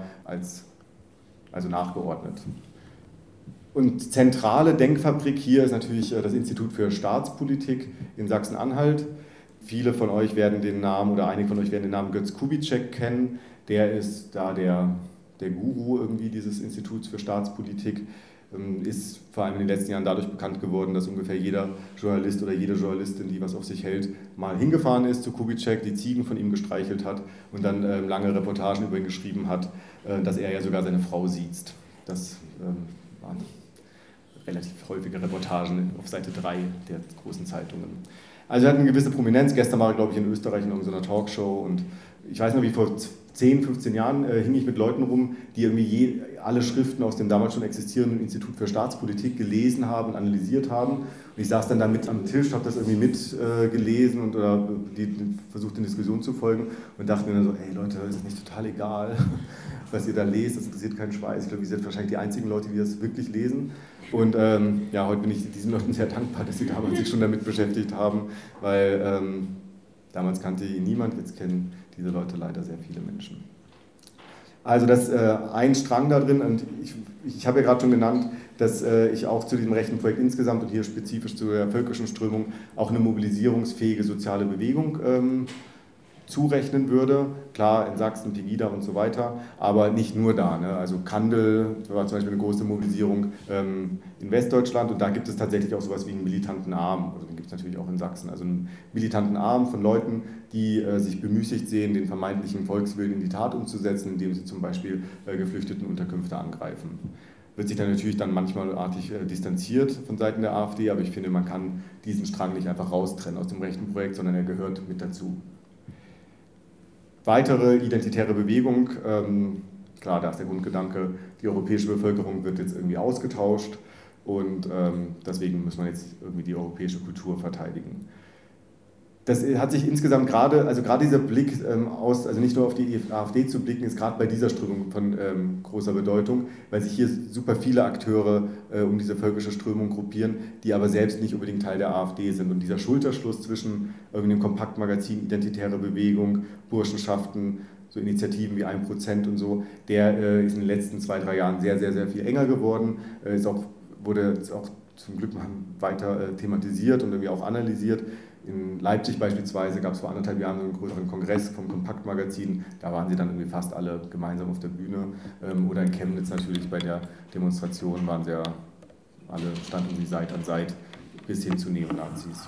also nachgeordnet. Und zentrale Denkfabrik hier ist natürlich das Institut für Staatspolitik in Sachsen-Anhalt. Viele von euch werden den Namen oder einige von euch werden den Namen Götz Kubitschek kennen. Der ist da der Guru irgendwie dieses Instituts für Staatspolitik. Ist vor allem in den letzten Jahren dadurch bekannt geworden, dass ungefähr jeder Journalist oder jede Journalistin, die was auf sich hält, mal hingefahren ist zu Kubitschek, die Ziegen von ihm gestreichelt hat und dann lange Reportagen über ihn geschrieben hat, dass er ja sogar seine Frau siezt. Das waren relativ häufige Reportagen auf Seite 3 der großen Zeitungen. Also er hat eine gewisse Prominenz. Gestern war er, glaube ich, in Österreich in irgendeiner Talkshow und ich weiß noch, wie vor 10, 15 Jahren hing ich mit Leuten rum, die irgendwie alle Schriften aus dem damals schon existierenden Institut für Staatspolitik gelesen haben, analysiert haben. Und ich saß dann da mit am Tisch, habe das irgendwie mitgelesen und oder versucht, in Diskussion zu folgen und dachte mir dann so, ey Leute, ist das nicht total egal, was ihr da lest, das interessiert keinen Schweiß. Ich glaube, ihr seid wahrscheinlich die einzigen Leute, die das wirklich lesen. Und ja, heute bin ich diesen Leuten sehr dankbar, dass sie damals sich schon damit beschäftigt haben, weil damals kannte ihn niemand, jetzt kennen diese Leute leider sehr viele Menschen. Also das ein Strang da drin, und ich habe ja gerade schon genannt, dass ich auch zu diesem rechten Projekt insgesamt und hier spezifisch zu der völkischen Strömung auch eine mobilisierungsfähige soziale Bewegung zurechnen würde. Klar, in Sachsen, Pegida und so weiter, aber nicht nur da. Ne? Also Kandel war zum Beispiel eine große Mobilisierung in Westdeutschland und da gibt es tatsächlich auch sowas wie einen militanten Arm. Also den gibt es natürlich auch in Sachsen. Also einen militanten Arm von Leuten, die sich bemüßigt sehen, den vermeintlichen Volkswillen in die Tat umzusetzen, indem sie zum Beispiel Geflüchtetenunterkünfte angreifen. Wird sich dann natürlich manchmal artig distanziert von Seiten der AfD, aber ich finde, man kann diesen Strang nicht einfach raustrennen aus dem rechten Projekt, sondern er gehört mit dazu. Weitere identitäre Bewegung, klar, da ist der Grundgedanke, die europäische Bevölkerung wird jetzt irgendwie ausgetauscht und deswegen muss man jetzt irgendwie die europäische Kultur verteidigen. Das hat sich insgesamt gerade dieser Blick also nicht nur auf die AfD zu blicken, ist gerade bei dieser Strömung von großer Bedeutung, weil sich hier super viele Akteure um diese völkische Strömung gruppieren, die aber selbst nicht unbedingt Teil der AfD sind. Und dieser Schulterschluss zwischen dem Kompaktmagazin Identitäre Bewegung, Burschenschaften, so Initiativen wie 1% und so, der ist in den letzten 2, 3 Jahren sehr, sehr, sehr viel enger geworden, wurde auch zum Glück weiter thematisiert und irgendwie auch analysiert. In Leipzig beispielsweise gab es vor 1,5 Jahren einen größeren Kongress vom Kompaktmagazin, da waren sie dann irgendwie fast alle gemeinsam auf der Bühne. Oder in Chemnitz natürlich bei der Demonstration waren sie ja alle, standen sie Seite an Seite bis hin zu Neonazis.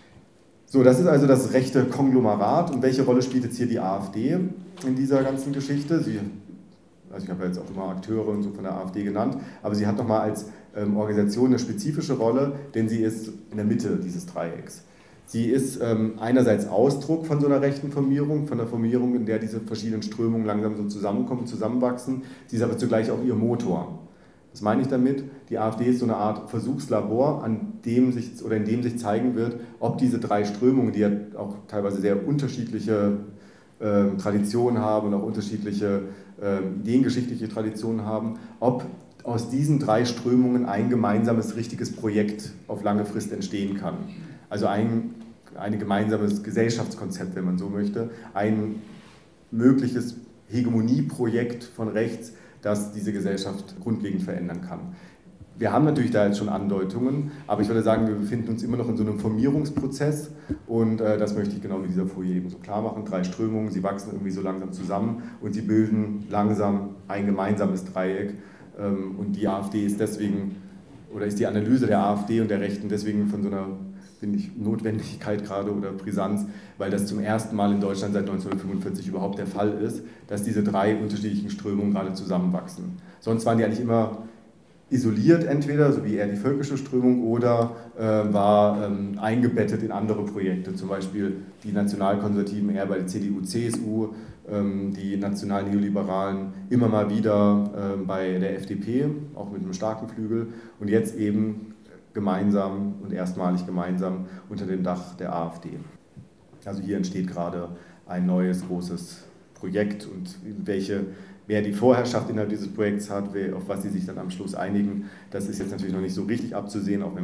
So, das ist also das rechte Konglomerat. Und welche Rolle spielt jetzt hier die AfD in dieser ganzen Geschichte? Also ich habe ja jetzt auch immer Akteure und so von der AfD genannt, aber sie hat nochmal als Organisation eine spezifische Rolle, denn sie ist in der Mitte dieses Dreiecks. Sie ist einerseits Ausdruck von so einer rechten Formierung, von der Formierung, in der diese verschiedenen Strömungen langsam so zusammenkommen, zusammenwachsen. Sie ist aber zugleich auch ihr Motor. Was meine ich damit? Die AfD ist so eine Art Versuchslabor, in dem sich zeigen wird, ob diese 3 Strömungen, die ja auch teilweise sehr unterschiedliche Traditionen haben und auch unterschiedliche ideengeschichtliche Traditionen haben, ob aus diesen 3 Strömungen ein gemeinsames, richtiges Projekt auf lange Frist entstehen kann. Also ein gemeinsames Gesellschaftskonzept, wenn man so möchte, ein mögliches Hegemonieprojekt von rechts, das diese Gesellschaft grundlegend verändern kann. Wir haben natürlich da jetzt schon Andeutungen, aber ich würde sagen, wir befinden uns immer noch in so einem Formierungsprozess und das möchte ich genau mit dieser Folie eben so klar machen. 3 Strömungen, sie wachsen irgendwie so langsam zusammen und sie bilden langsam ein gemeinsames Dreieck und die AfD ist deswegen, oder ist die Analyse der AfD und der Rechten deswegen von so einer finde ich, Notwendigkeit gerade oder Brisanz, weil das zum ersten Mal in Deutschland seit 1945 überhaupt der Fall ist, dass diese drei unterschiedlichen Strömungen gerade zusammenwachsen. Sonst waren die eigentlich immer isoliert entweder, so wie eher die völkische Strömung, oder war eingebettet in andere Projekte, zum Beispiel die Nationalkonservativen eher bei der CDU, CSU, die National-Neoliberalen immer mal wieder bei der FDP, auch mit einem starken Flügel, und jetzt eben gemeinsam und erstmalig gemeinsam unter dem Dach der AfD. Also hier entsteht gerade ein neues großes Projekt, und wer die Vorherrschaft innerhalb dieses Projekts hat, auf was sie sich dann am Schluss einigen, das ist jetzt natürlich noch nicht so richtig abzusehen, auch wenn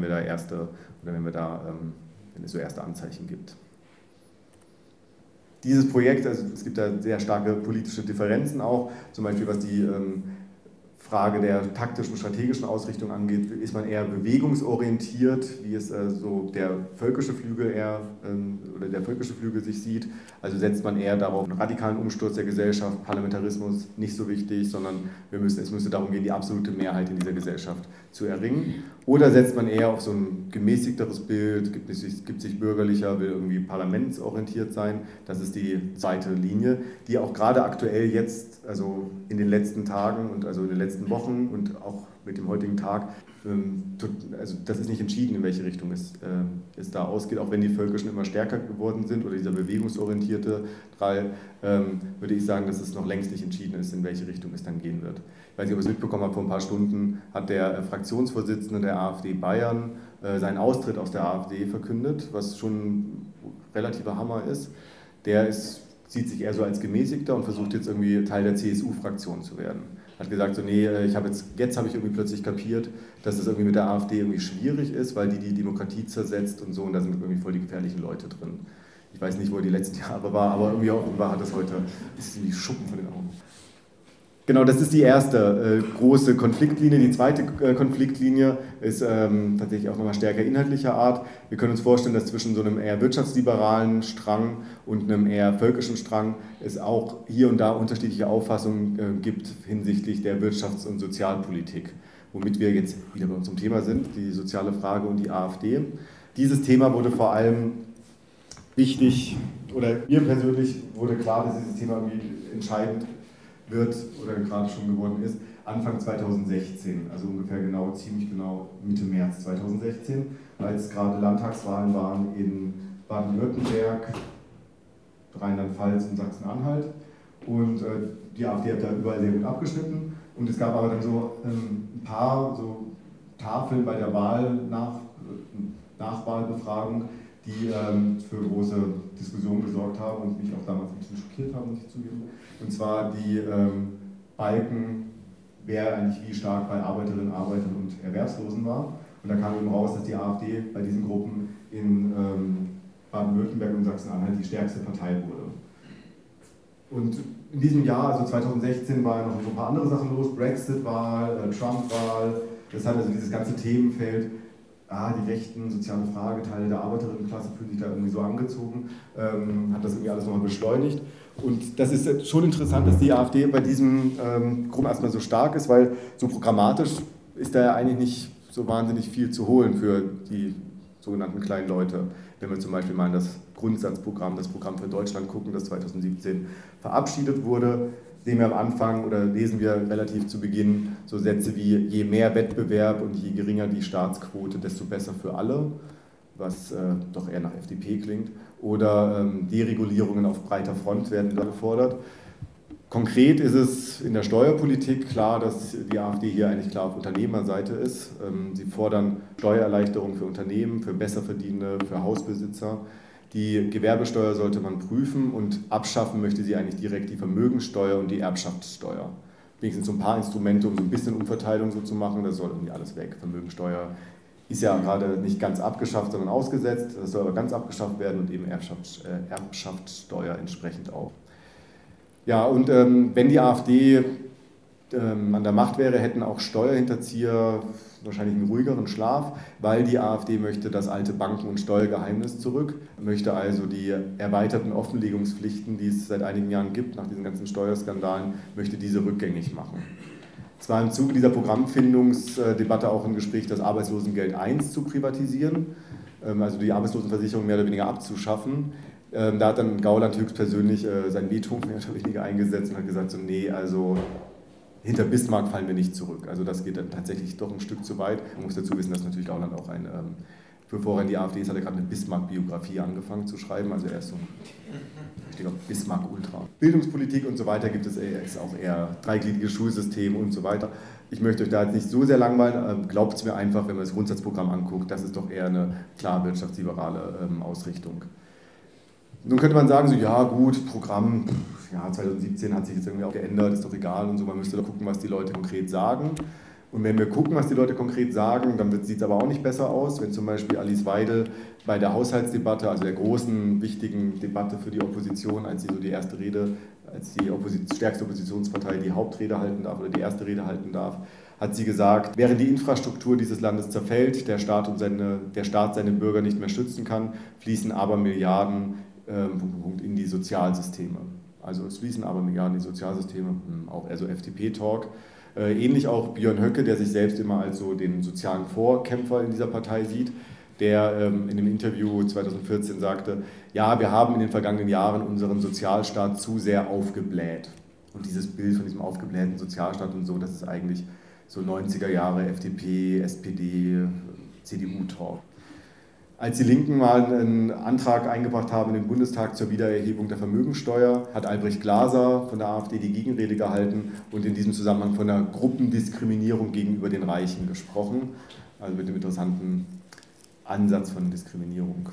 es so erste Anzeichen gibt. Dieses Projekt, also es gibt da sehr starke politische Differenzen auch, zum Beispiel was die Frage der taktischen, strategischen Ausrichtung angeht, ist man eher bewegungsorientiert, wie es so der völkische Flügel sich sieht. Also setzt man eher darauf einen radikalen Umsturz der Gesellschaft, Parlamentarismus nicht so wichtig, sondern es müsste darum gehen, die absolute Mehrheit in dieser Gesellschaft zu erringen. Oder setzt man eher auf so ein gemäßigteres Bild, gibt sich bürgerlicher, will irgendwie parlamentsorientiert sein. Das ist die zweite Linie, die auch gerade aktuell jetzt, also in den letzten Tagen und also in den letzten Wochen und auch mit dem heutigen Tag, also das ist nicht entschieden, in welche Richtung es da ausgeht, auch wenn die Völkischen immer stärker geworden sind oder dieser bewegungsorientierte Teil, würde ich sagen, dass es noch längst nicht entschieden ist, in welche Richtung es dann gehen wird. Ich weiß nicht, ob ihr es mitbekommen habt, vor ein paar Stunden hat der Fraktionsvorsitzende der AfD Bayern seinen Austritt aus der AfD verkündet, was schon ein relativer Hammer ist. Sieht sich eher so als Gemäßigter und versucht jetzt irgendwie Teil der CSU-Fraktion zu werden. Hat gesagt, so nee, jetzt habe ich irgendwie plötzlich kapiert, dass es irgendwie mit der AfD irgendwie schwierig ist, weil die Demokratie zersetzt und so, und da sind irgendwie voll die gefährlichen Leute drin. Ich weiß nicht, wo er die letzten Jahre war, aber irgendwie auch hat das heute, ist die Schuppen von den Augen. Genau, das ist die erste große Konfliktlinie. Die zweite Konfliktlinie ist tatsächlich auch nochmal stärker inhaltlicher Art. Wir können uns vorstellen, dass zwischen so einem eher wirtschaftsliberalen Strang und einem eher völkischen Strang es auch hier und da unterschiedliche Auffassungen gibt hinsichtlich der Wirtschafts- und Sozialpolitik, womit wir jetzt wieder bei unserem Thema sind, die soziale Frage und die AfD. Dieses Thema wurde vor allem wichtig, oder mir persönlich wurde klar, dass dieses Thema irgendwie entscheidend wird oder gerade schon geworden ist, Anfang 2016, also ziemlich genau Mitte März 2016, als gerade Landtagswahlen waren in Baden-Württemberg, Rheinland-Pfalz und Sachsen-Anhalt, und die AfD hat da überall sehr gut abgeschnitten, und es gab aber dann so ein paar so Tafeln bei der Nachwahlbefragung, die für große Diskussionen gesorgt haben und mich auch damals ein bisschen schockiert haben, muss ich zugeben. Und zwar die Balken, wer eigentlich wie stark bei Arbeiterinnen, Arbeitern und Erwerbslosen war. Und da kam eben raus, dass die AfD bei diesen Gruppen in Baden-Württemberg und Sachsen-Anhalt die stärkste Partei wurde. Und in diesem Jahr, also 2016, waren noch so ein paar andere Sachen los, Brexit-Wahl, Trump-Wahl, das hat also dieses ganze Themenfeld, die Rechten, soziale Frage, Teile der Arbeiterinnenklasse fühlen sich da irgendwie so angezogen, hat das irgendwie alles nochmal beschleunigt. Und das ist schon interessant, dass die AfD bei diesem Gruppen erstmal so stark ist, weil so programmatisch ist da ja eigentlich nicht so wahnsinnig viel zu holen für die sogenannten kleinen Leute. Wenn wir zum Beispiel mal in das Grundsatzprogramm, das Programm für Deutschland gucken, das 2017 verabschiedet wurde, sehen wir am Anfang oder lesen wir relativ zu Beginn so Sätze wie: je mehr Wettbewerb und je geringer die Staatsquote, desto besser für alle, was doch eher nach FDP klingt. Oder Deregulierungen auf breiter Front werden da gefordert. Konkret ist es in der Steuerpolitik klar, dass die AfD hier eigentlich klar auf Unternehmerseite ist. Sie fordern Steuererleichterungen für Unternehmen, für Besserverdienende, für Hausbesitzer. Die Gewerbesteuer sollte man prüfen, und abschaffen möchte sie eigentlich direkt die Vermögenssteuer und die Erbschaftssteuer. Wenigstens so ein paar Instrumente, um so ein bisschen Umverteilung so zu machen, das soll irgendwie alles weg. Vermögenssteuer ist ja gerade nicht ganz abgeschafft, sondern ausgesetzt, das soll aber ganz abgeschafft werden, und eben Erbschaftssteuer entsprechend auch. Ja, und wenn die AfD an der Macht wäre, hätten auch Steuerhinterzieher wahrscheinlich einen ruhigeren Schlaf, weil die AfD möchte das alte Banken- und Steuergeheimnis zurück, möchte also die erweiterten Offenlegungspflichten, die es seit einigen Jahren gibt, nach diesen ganzen Steuerskandalen, möchte diese rückgängig machen. Es war im Zuge dieser Programmfindungsdebatte auch im Gespräch, das Arbeitslosengeld I zu privatisieren. also die Arbeitslosenversicherung mehr oder weniger abzuschaffen. Da hat dann Gauland höchstpersönlich sein Veto mehr oder weniger eingesetzt und hat gesagt, so, nee, also hinter Bismarck fallen wir nicht zurück. Also das geht dann tatsächlich doch ein Stück zu weit. Man muss dazu wissen, dass natürlich Gauland auch bevor er in die AfD ist, hat er gerade eine Bismarck-Biografie angefangen zu schreiben. Also er ist so ein Bismarck-Ultra. Bildungspolitik und so weiter gibt es ist auch eher dreigliedriges Schulsystem und so weiter. Ich möchte euch da jetzt nicht so sehr langweilen. Glaubt es mir einfach, wenn man das Grundsatzprogramm anguckt, das ist doch eher eine klar wirtschaftsliberale Ausrichtung. Nun könnte man sagen, so ja gut, Programm, ja 2017 hat sich jetzt irgendwie auch geändert, ist doch egal und so, man müsste da gucken, was die Leute konkret sagen. Und wenn wir gucken, was die Leute konkret sagen, dann sieht es aber auch nicht besser aus. Wenn zum Beispiel Alice Weidel bei der Haushaltsdebatte, also der großen, wichtigen Debatte für die Opposition, als sie so die erste Rede, als die stärkste Oppositionspartei die Hauptrede halten darf oder die erste Rede halten darf, hat sie gesagt, während die Infrastruktur dieses Landes zerfällt, der Staat seine Bürger nicht mehr schützen kann, fließen aber Milliarden in die Sozialsysteme. Also es fließen aber Milliarden in die Sozialsysteme, auch eher so FDP-Talk. Ähnlich auch Björn Höcke, der sich selbst immer als so den sozialen Vorkämpfer in dieser Partei sieht, der in einem Interview 2014 sagte, ja, wir haben in den vergangenen Jahren unseren Sozialstaat zu sehr aufgebläht. Und dieses Bild von diesem aufgeblähten Sozialstaat und so, das ist eigentlich so 90er Jahre FDP, SPD, CDU-Talk. Als die Linken mal einen Antrag eingebracht haben in den Bundestag zur Wiedererhebung der Vermögensteuer, hat Albrecht Glaser von der AfD die Gegenrede gehalten und in diesem Zusammenhang von einer Gruppendiskriminierung gegenüber den Reichen gesprochen, also mit dem interessanten Ansatz von Diskriminierung.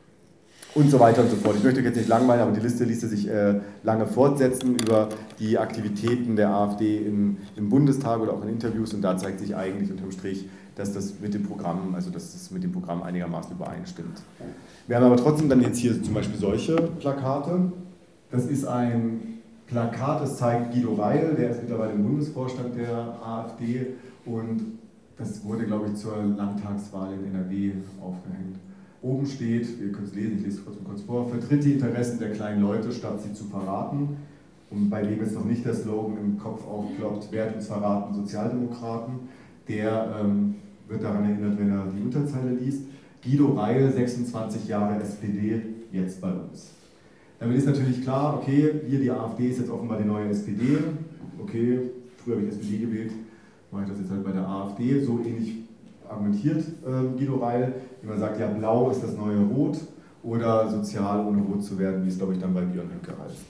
Und so weiter und so fort. Ich möchte euch jetzt nicht langweilen, aber die Liste ließe sich lange fortsetzen über die Aktivitäten der AfD im Bundestag oder auch in Interviews, und da zeigt sich eigentlich unterm Strich, dass das mit dem Programm, einigermaßen übereinstimmt. Wir haben aber trotzdem dann jetzt hier zum Beispiel solche Plakate. Das ist ein Plakat, das zeigt Guido Reil, der ist mittlerweile im Bundesvorstand der AfD, und das wurde, glaube ich, zur Landtagswahl in NRW aufgehängt. Oben steht, ihr könnt es lesen, ich lese es kurz vor, vertritt die Interessen der kleinen Leute, statt sie zu verraten. Und bei dem jetzt noch nicht der Slogan im Kopf aufploppt, wer hat uns verraten, Sozialdemokraten. Der wird daran erinnert, wenn er die Unterzeile liest. Guido Reil, 26 Jahre SPD, jetzt bei uns. Damit ist natürlich klar, okay, hier die AfD ist jetzt offenbar die neue SPD. Okay, früher habe ich SPD gewählt, mache ich das jetzt halt bei der AfD. So ähnlich argumentiert Guido Reil, wie man sagt, ja, blau ist das neue Rot oder sozial ohne Rot zu werden, wie es, glaube ich, dann bei Björn Höcke heißt.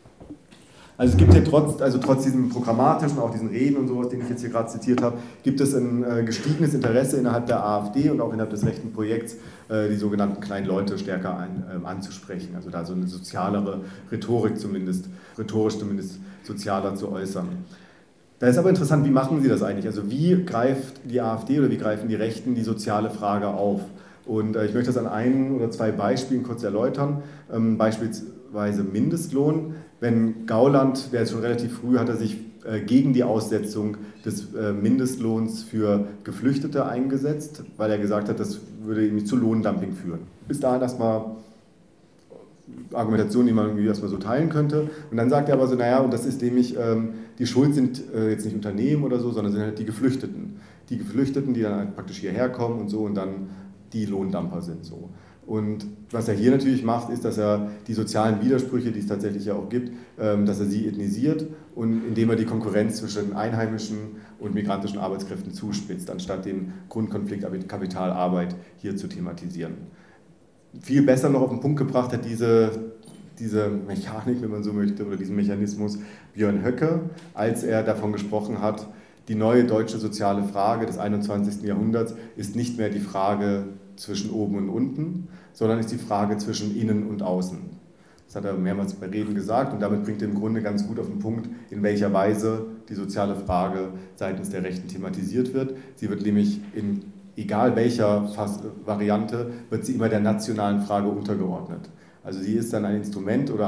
Also es gibt ja trotz diesem programmatischen, auch diesen Reden und sowas, den ich jetzt hier gerade zitiert habe, gibt es ein gestiegenes Interesse innerhalb der AfD und auch innerhalb des rechten Projekts, die sogenannten kleinen Leute stärker anzusprechen. Also da so eine sozialere Rhetorik zumindest, rhetorisch zumindest sozialer zu äußern. Da ist aber interessant, wie machen sie das eigentlich? Also wie greift die AfD oder wie greifen die Rechten die soziale Frage auf? Und ich möchte das an ein oder zwei Beispielen kurz erläutern. Beispielsweise Mindestlohn. Wenn Gauland, der ist schon relativ früh, hat er sich gegen die Aussetzung des Mindestlohns für Geflüchtete eingesetzt, weil er gesagt hat, das würde irgendwie zu Lohndumping führen. Bis dahin erstmal Argumentation, die man irgendwie erstmal so teilen könnte. Und dann sagt er aber so, naja, und das ist nämlich, die Schuld sind jetzt nicht Unternehmen oder so, sondern sind halt die Geflüchteten. Die Geflüchteten, die dann halt praktisch hierher kommen und so und dann die Lohndumper sind so. Und was er hier natürlich macht, ist, dass er die sozialen Widersprüche, die es tatsächlich ja auch gibt, dass er sie ethnisiert und indem er die Konkurrenz zwischen einheimischen und migrantischen Arbeitskräften zuspitzt, anstatt den Grundkonflikt Kapital-Arbeit hier zu thematisieren. Viel besser noch auf den Punkt gebracht hat diese Mechanik, wenn man so möchte, oder diesen Mechanismus Björn Höcke, als er davon gesprochen hat, die neue deutsche soziale Frage des 21. Jahrhunderts ist nicht mehr die Frage zwischen oben und unten, sondern ist die Frage zwischen innen und außen. Das hat er mehrmals bei Reden gesagt und damit bringt er im Grunde ganz gut auf den Punkt, in welcher Weise die soziale Frage seitens der Rechten thematisiert wird. Sie wird nämlich in egal welcher Variante, wird sie immer der nationalen Frage untergeordnet. Also sie ist dann ein Instrument oder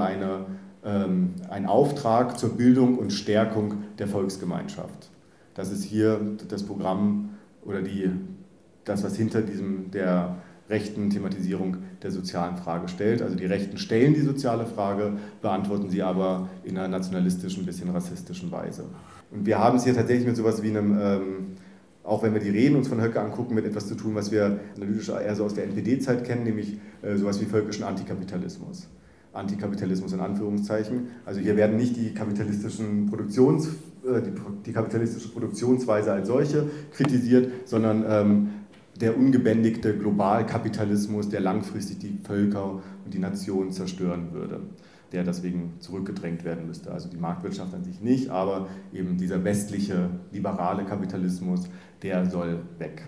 ein Auftrag zur Bildung und Stärkung der Volksgemeinschaft. Das ist hier das Programm oder das, was hinter der rechten Thematisierung der sozialen Frage stellt. Also die Rechten stellen die soziale Frage, beantworten sie aber in einer nationalistischen, ein bisschen rassistischen Weise. Und wir haben es hier tatsächlich mit sowas wie einem auch wenn wir die Reden uns von Höcke angucken, mit etwas zu tun, was wir analytisch eher so aus der NPD-Zeit kennen, nämlich sowas wie völkischen Antikapitalismus. Antikapitalismus in Anführungszeichen. Also hier werden nicht die die kapitalistische Produktionsweise als solche kritisiert, sondern der ungebändigte Globalkapitalismus, der langfristig die Völker und die Nationen zerstören würde, der deswegen zurückgedrängt werden müsste. Also die Marktwirtschaft an sich nicht, aber eben dieser westliche, liberale Kapitalismus, der soll weg.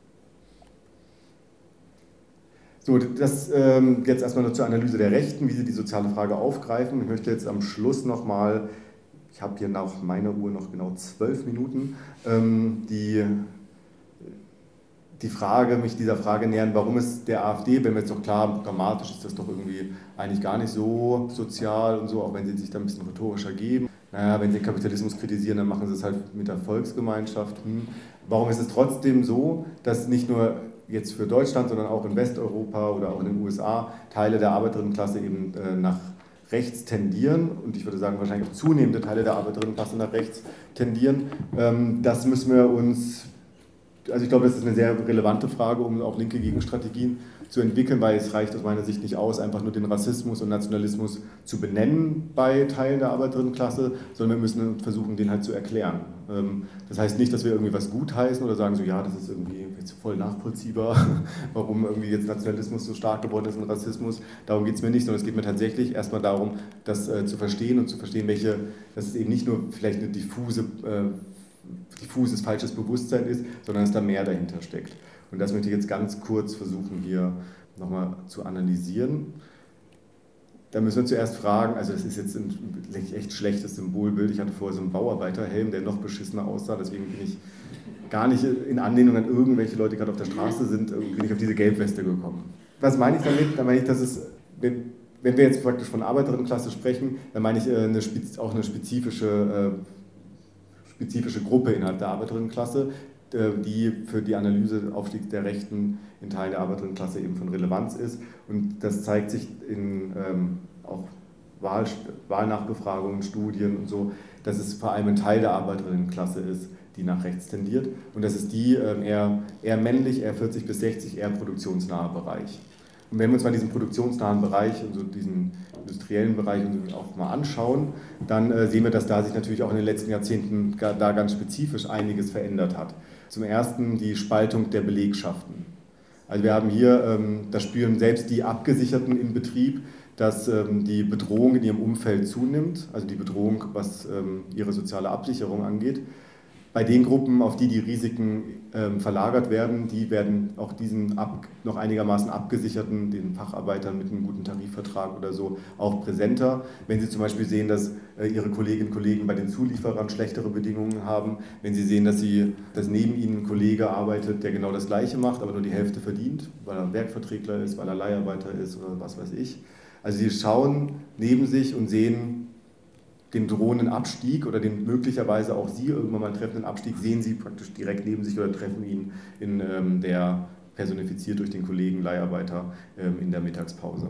So, das jetzt erstmal nur zur Analyse der Rechten, wie sie die soziale Frage aufgreifen. Ich möchte jetzt am Schluss nochmal, ich habe hier nach meiner Uhr noch genau 12 Minuten, mich dieser Frage nähern, warum es der AfD, wenn wir jetzt doch klar, programmatisch ist das doch irgendwie eigentlich gar nicht so sozial und so, auch wenn sie sich da ein bisschen rhetorischer geben. Naja, wenn sie den Kapitalismus kritisieren, dann machen sie es halt mit der Volksgemeinschaft. Warum ist es trotzdem so, dass nicht nur jetzt für Deutschland, sondern auch in Westeuropa oder auch in den USA Teile der Arbeiterinnenklasse eben nach rechts tendieren, und ich würde sagen wahrscheinlich auch zunehmende Teile der Arbeiterinnenklasse nach rechts tendieren? Das müssen wir uns... Also ich glaube, das ist eine sehr relevante Frage, um auch linke Gegenstrategien zu entwickeln, weil es reicht aus meiner Sicht nicht aus, einfach nur den Rassismus und Nationalismus zu benennen bei Teilen der Arbeiterinnenklasse, sondern wir müssen versuchen, den halt zu erklären. Das heißt nicht, dass wir irgendwie was gutheißen oder sagen so, ja, das ist irgendwie jetzt voll nachvollziehbar, warum irgendwie jetzt Nationalismus so stark geworden ist und Rassismus. Darum geht es mir nicht, sondern es geht mir tatsächlich erstmal darum, das zu verstehen und zu verstehen, dass es eben nicht nur vielleicht eine diffuses, falsches Bewusstsein ist, sondern dass da mehr dahinter steckt. Und das möchte ich jetzt ganz kurz versuchen, hier nochmal zu analysieren. Da müssen wir zuerst fragen, also das ist jetzt ein echt schlechtes Symbolbild. Ich hatte vorher so einen Bauarbeiterhelm, der noch beschissener aussah, deswegen bin ich gar nicht in Anlehnung an irgendwelche Leute, die gerade auf der Straße sind, bin ich auf diese Gelbweste gekommen. Was meine ich damit? Da meine ich, dass es, wenn wir jetzt praktisch von Arbeiterinnenklasse sprechen, dann meine ich auch eine spezifische Gruppe innerhalb der Arbeiterinnenklasse, die für die Analyse Aufstieg der Rechten in Teilen der Arbeiterinnenklasse eben von Relevanz ist. Und das zeigt sich in auch Wahlnachbefragungen, Studien und so, dass es vor allem ein Teil der Arbeiterinnenklasse ist, die nach rechts tendiert. Und das ist die eher männlich, eher 40 bis 60, eher produktionsnahe Bereich. Und wenn wir uns mal diesen produktionsnahen Bereich und so diesen industriellen Bereich auch mal anschauen, dann sehen wir, dass da sich natürlich auch in den letzten Jahrzehnten da ganz spezifisch einiges verändert hat. Zum Ersten die Spaltung der Belegschaften. Also wir haben hier, da spüren selbst die Abgesicherten im Betrieb, dass die Bedrohung in ihrem Umfeld zunimmt, also die Bedrohung, was ihre soziale Absicherung angeht. Bei den Gruppen, auf die Risiken verlagert werden, die werden auch diesen noch einigermaßen abgesicherten, den Facharbeitern mit einem guten Tarifvertrag oder so, auch präsenter. Wenn sie zum Beispiel sehen, dass ihre Kolleginnen und Kollegen bei den Zulieferern schlechtere Bedingungen haben, wenn sie sehen, dass neben ihnen ein Kollege arbeitet, der genau das Gleiche macht, aber nur die Hälfte verdient, weil er Werkverträgler ist, weil er Leiharbeiter ist oder was weiß ich. Also sie schauen neben sich und sehen den drohenden Abstieg oder den möglicherweise auch Sie irgendwann mal treffenden Abstieg, sehen Sie praktisch direkt neben sich oder treffen ihn der personifiziert durch den Kollegen Leiharbeiter in der Mittagspause.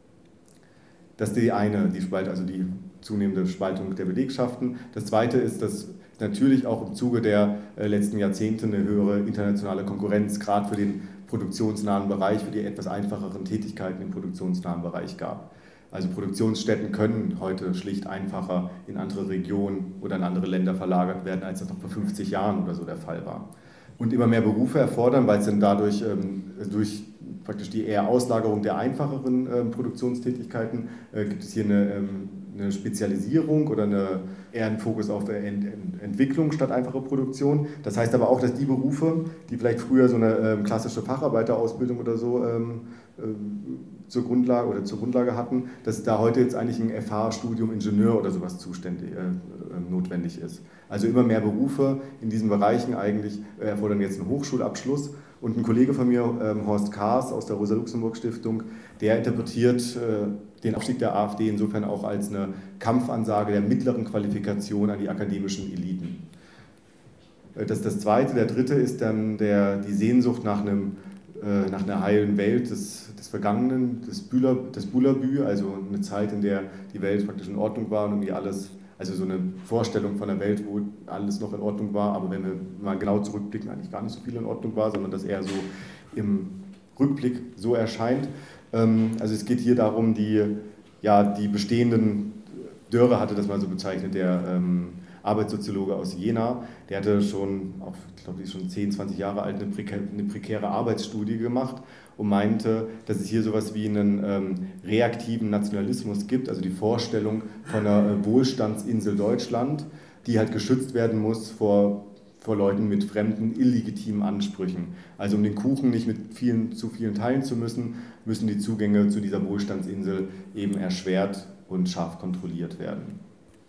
Das ist die eine, also die zunehmende Spaltung der Belegschaften. Das zweite ist, dass natürlich auch im Zuge der letzten Jahrzehnte eine höhere internationale Konkurrenz gerade für den produktionsnahen Bereich, für die etwas einfacheren Tätigkeiten im produktionsnahen Bereich gab. Also Produktionsstätten können heute schlicht einfacher in andere Regionen oder in andere Länder verlagert werden, als das noch vor 50 Jahren oder so der Fall war. Und immer mehr Berufe erfordern, weil es dann dadurch durch praktisch die eher Auslagerung der einfacheren Produktionstätigkeiten gibt es hier eine Spezialisierung oder eher einen Fokus auf Entwicklung statt einfache Produktion. Das heißt aber auch, dass die Berufe, die vielleicht früher so eine klassische Facharbeiterausbildung oder so zur Grundlage hatten, dass da heute jetzt eigentlich ein FH-Studium Ingenieur oder sowas notwendig ist. Also immer mehr Berufe in diesen Bereichen eigentlich erfordern jetzt einen Hochschulabschluss. Und ein Kollege von mir, Horst Kahrs aus der Rosa-Luxemburg-Stiftung, der interpretiert den Aufstieg der AfD insofern auch als eine Kampfansage der mittleren Qualifikation an die akademischen Eliten. Das ist das Zweite. Der Dritte ist dann die Sehnsucht nach einer heilen Welt des Vergangenen, des Bullabü, also eine Zeit, in der die Welt praktisch in Ordnung war und irgendwie alles Also so eine Vorstellung von einer Welt, wo alles noch in Ordnung war, aber wenn wir mal genau zurückblicken, eigentlich gar nicht so viel in Ordnung war, sondern das eher so im Rückblick so erscheint. Also es geht hier darum, die bestehenden, Dörre hatte das mal so bezeichnet, der Arbeitssoziologe aus Jena, der hatte schon, auch, ich glaube, die ist schon 10, 20 Jahre alt, eine prekäre Arbeitsstudie gemacht und meinte, dass es hier sowas wie einen reaktiven Nationalismus gibt, also die Vorstellung von einer Wohlstandsinsel Deutschland, die halt geschützt werden muss vor Leuten mit fremden, illegitimen Ansprüchen. Also um den Kuchen nicht mit zu vielen teilen zu müssen, müssen die Zugänge zu dieser Wohlstandsinsel eben erschwert und scharf kontrolliert werden.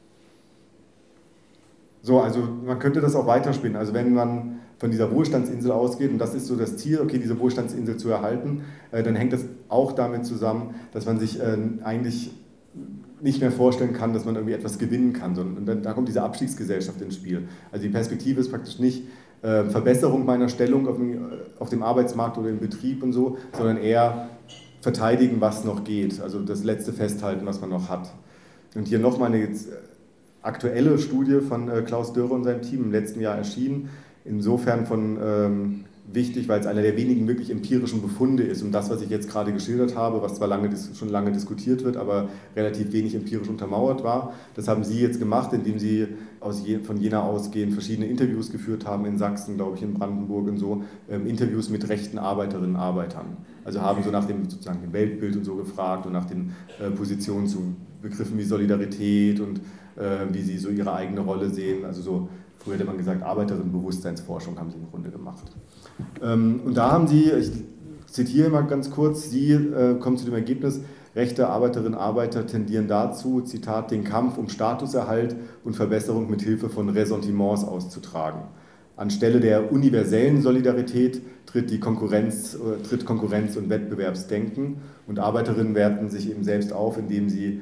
So, also man könnte das auch weiterspinnen. Also wenn man von dieser Wohlstandsinsel ausgeht, und das ist so das Ziel, okay, diese Wohlstandsinsel zu erhalten, dann hängt das auch damit zusammen, dass man sich eigentlich nicht mehr vorstellen kann, dass man irgendwie etwas gewinnen kann, sondern da kommt diese Abstiegsgesellschaft ins Spiel. Also die Perspektive ist praktisch nicht Verbesserung meiner Stellung auf dem Arbeitsmarkt oder im Betrieb und so, sondern eher verteidigen, was noch geht, also das letzte Festhalten, was man noch hat. Und hier nochmal eine aktuelle Studie von Klaus Dörre und seinem Team im letzten Jahr erschienen, insofern wichtig, weil es einer der wenigen wirklich empirischen Befunde ist und das, was ich jetzt gerade geschildert habe, was zwar schon lange diskutiert wird, aber relativ wenig empirisch untermauert war. Das haben Sie jetzt gemacht, indem Sie von Jena ausgehend verschiedene Interviews geführt haben, in Sachsen, glaube ich, in Brandenburg und so, Interviews mit rechten Arbeiterinnen und Arbeitern. Also haben so nach dem sozusagen dem Weltbild und so gefragt und nach den Positionen zu Begriffen wie Solidarität und wie sie so ihre eigene Rolle sehen. Also so, früher hätte man gesagt, Arbeiterinnenbewusstseinsforschung haben sie im Grunde gemacht. Und da haben sie, ich zitiere mal ganz kurz, sie kommen zu dem Ergebnis, rechte Arbeiterinnen und Arbeiter tendieren dazu, Zitat, den Kampf um Statuserhalt und Verbesserung mit Hilfe von Ressentiments auszutragen. Anstelle der universellen Solidarität tritt Konkurrenz und Wettbewerbsdenken und Arbeiterinnen werten sich eben selbst auf, indem sie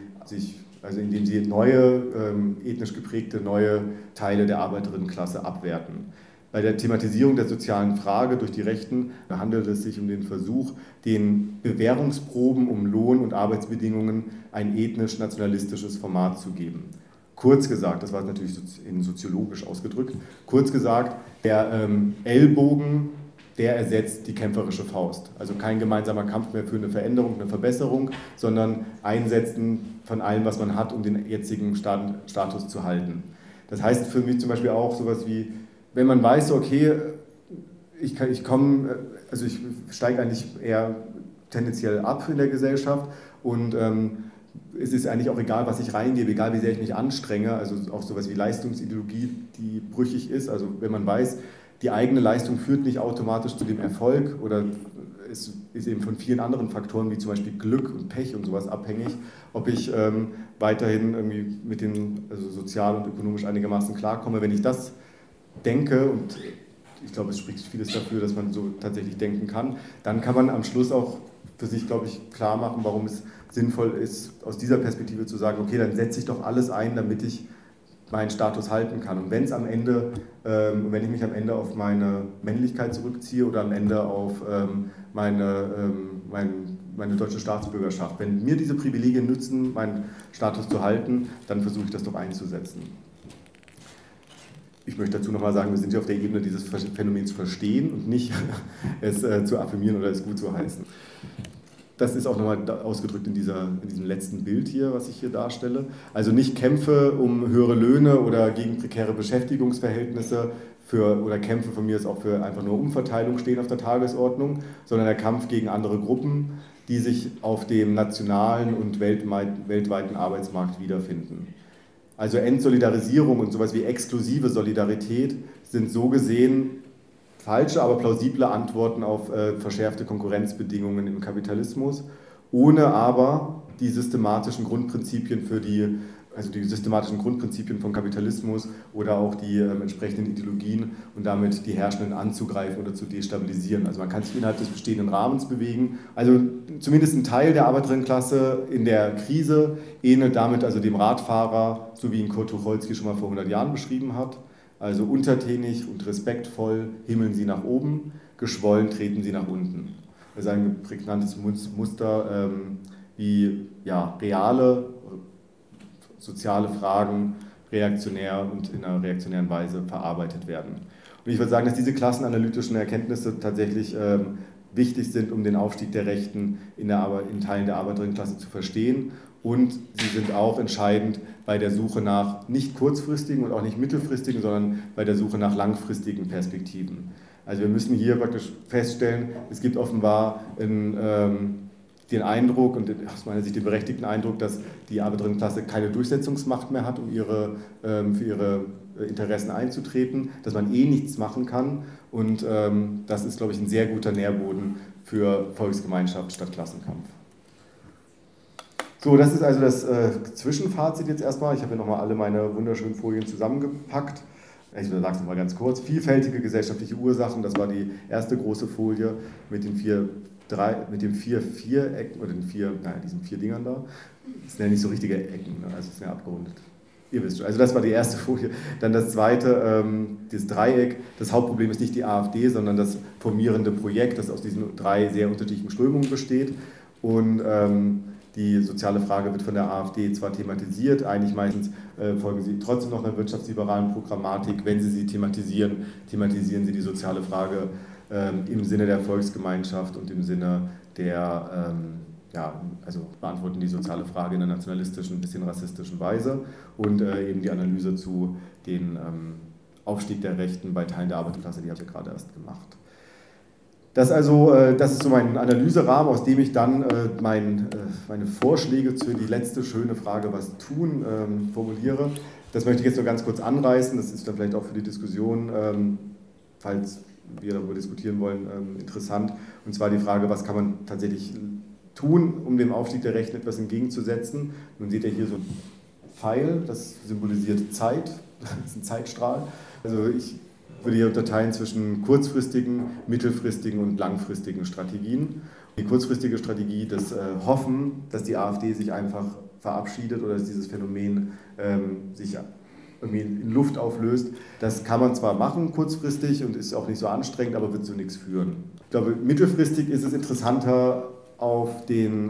neue, ethnisch geprägte neue Teile der Arbeiterinnenklasse abwerten. Bei der Thematisierung der sozialen Frage durch die Rechten handelt es sich um den Versuch, den Bewährungsproben um Lohn- und Arbeitsbedingungen ein ethnisch-nationalistisches Format zu geben. Kurz gesagt, das war natürlich soziologisch ausgedrückt, kurz gesagt, der Ellbogen, der ersetzt die kämpferische Faust. Also kein gemeinsamer Kampf mehr für eine Veränderung, eine Verbesserung, sondern Einsetzen von allem, was man hat, um den jetzigen Status zu halten. Das heißt für mich zum Beispiel auch sowas wie, wenn man weiß, okay, ich steige eigentlich eher tendenziell ab in der Gesellschaft und es ist eigentlich auch egal, was ich reingebe, egal wie sehr ich mich anstrenge, also auch sowas wie Leistungsideologie, die brüchig ist, also wenn man weiß, die eigene Leistung führt nicht automatisch zu dem Erfolg oder es ist eben von vielen anderen Faktoren wie zum Beispiel Glück und Pech und sowas abhängig, ob ich weiterhin irgendwie mit den sozial und ökonomisch einigermaßen klarkomme. Wenn ich das denke, und ich glaube, es spricht vieles dafür, dass man so tatsächlich denken kann, dann kann man am Schluss auch für sich, glaube ich, klar machen, warum es sinnvoll ist, aus dieser Perspektive zu sagen, okay, dann setze ich doch alles ein, damit ich meinen Status halten kann. Und wenn ich mich am Ende auf meine Männlichkeit zurückziehe oder am Ende auf meine deutsche Staatsbürgerschaft, wenn mir diese Privilegien nützen, meinen Status zu halten, dann versuche ich das doch einzusetzen. Ich möchte dazu nochmal sagen, wir sind hier auf der Ebene, dieses Phänomen zu verstehen und nicht es zu affirmieren oder es gut zu heißen. Das ist auch nochmal ausgedrückt in diesem letzten Bild hier, was ich hier darstelle. Also nicht Kämpfe um höhere Löhne oder gegen prekäre Beschäftigungsverhältnisse oder Kämpfe von mir ist auch für einfach nur Umverteilung stehen auf der Tagesordnung, sondern der Kampf gegen andere Gruppen, die sich auf dem nationalen und weltweiten Arbeitsmarkt wiederfinden. Also Entsolidarisierung und sowas wie exklusive Solidarität sind so gesehen falsche, aber plausible Antworten auf verschärfte Konkurrenzbedingungen im Kapitalismus, ohne aber die systematischen Grundprinzipien die systematischen Grundprinzipien von Kapitalismus oder auch die entsprechenden Ideologien und damit die Herrschenden anzugreifen oder zu destabilisieren. Also man kann sich innerhalb des bestehenden Rahmens bewegen. Also zumindest ein Teil der Arbeiterinnenklasse in der Krise ähnelt damit also dem Radfahrer, so wie ihn Kurt Tucholsky schon mal vor 100 Jahren beschrieben hat. Also untertänig und respektvoll himmeln sie nach oben, geschwollen treten sie nach unten. Das ist ein prägnantes Muster, wie reale soziale Fragen reaktionär und in einer reaktionären Weise verarbeitet werden. Und ich würde sagen, dass diese klassenanalytischen Erkenntnisse tatsächlich wichtig sind, um den Aufstieg der Rechten in Teilen der Arbeiterinnenklasse zu verstehen. Und sie sind auch entscheidend bei der Suche nach nicht kurzfristigen und auch nicht mittelfristigen, sondern bei der Suche nach langfristigen Perspektiven. Also wir müssen hier praktisch feststellen, es gibt offenbar den Eindruck und aus meiner Sicht den berechtigten Eindruck, dass die Arbeiterinnenklasse keine Durchsetzungsmacht mehr hat, um für ihre Interessen einzutreten, dass man nichts machen kann und das ist, glaube ich, ein sehr guter Nährboden für Volksgemeinschaft statt Klassenkampf. So, das ist also das Zwischenfazit jetzt erstmal. Ich habe hier nochmal alle meine wunderschönen Folien zusammengepackt. Ich sage es nochmal ganz kurz. Vielfältige gesellschaftliche Ursachen, das war die erste große Folie mit den vier Vierecken, oder diesen 4 Dingern da. Das sind ja nicht so richtige Ecken, ne? Also es ist ja abgerundet. Ihr wisst schon, also das war die erste Folie. Dann das zweite, das Dreieck. Das Hauptproblem ist nicht die AfD, sondern das formierende Projekt, das aus diesen 3 sehr unterschiedlichen Strömungen besteht. Und die soziale Frage wird von der AfD zwar thematisiert, eigentlich meistens folgen sie trotzdem noch einer wirtschaftsliberalen Programmatik. Wenn sie sie thematisieren, thematisieren sie die soziale Frage im Sinne der Volksgemeinschaft und im Sinne der, also beantworten die soziale Frage in einer nationalistischen, ein bisschen rassistischen Weise und eben die Analyse zu den Aufstieg der Rechten bei Teilen der Arbeiterklasse, die habe ich ja gerade erst gemacht. Das ist so mein Analyserahmen, aus dem ich dann meine Vorschläge für die letzte schöne Frage, was tun, formuliere. Das möchte ich jetzt nur ganz kurz anreißen, das ist dann vielleicht auch für die Diskussion, falls wir darüber diskutieren wollen, interessant. Und zwar die Frage, was kann man tatsächlich tun, um dem Aufstieg der Rechten etwas entgegenzusetzen. Nun seht ihr hier so einen Pfeil, das symbolisiert Zeit, das ist ein Zeitstrahl. Also ich würde hier unterteilen zwischen kurzfristigen, mittelfristigen und langfristigen Strategien. Die kurzfristige Strategie, das Hoffen, dass die AfD sich einfach verabschiedet oder dass dieses Phänomen sich irgendwie in Luft auflöst, das kann man zwar machen kurzfristig und ist auch nicht so anstrengend, aber wird zu nichts führen. Ich glaube, mittelfristig ist es interessanter, auf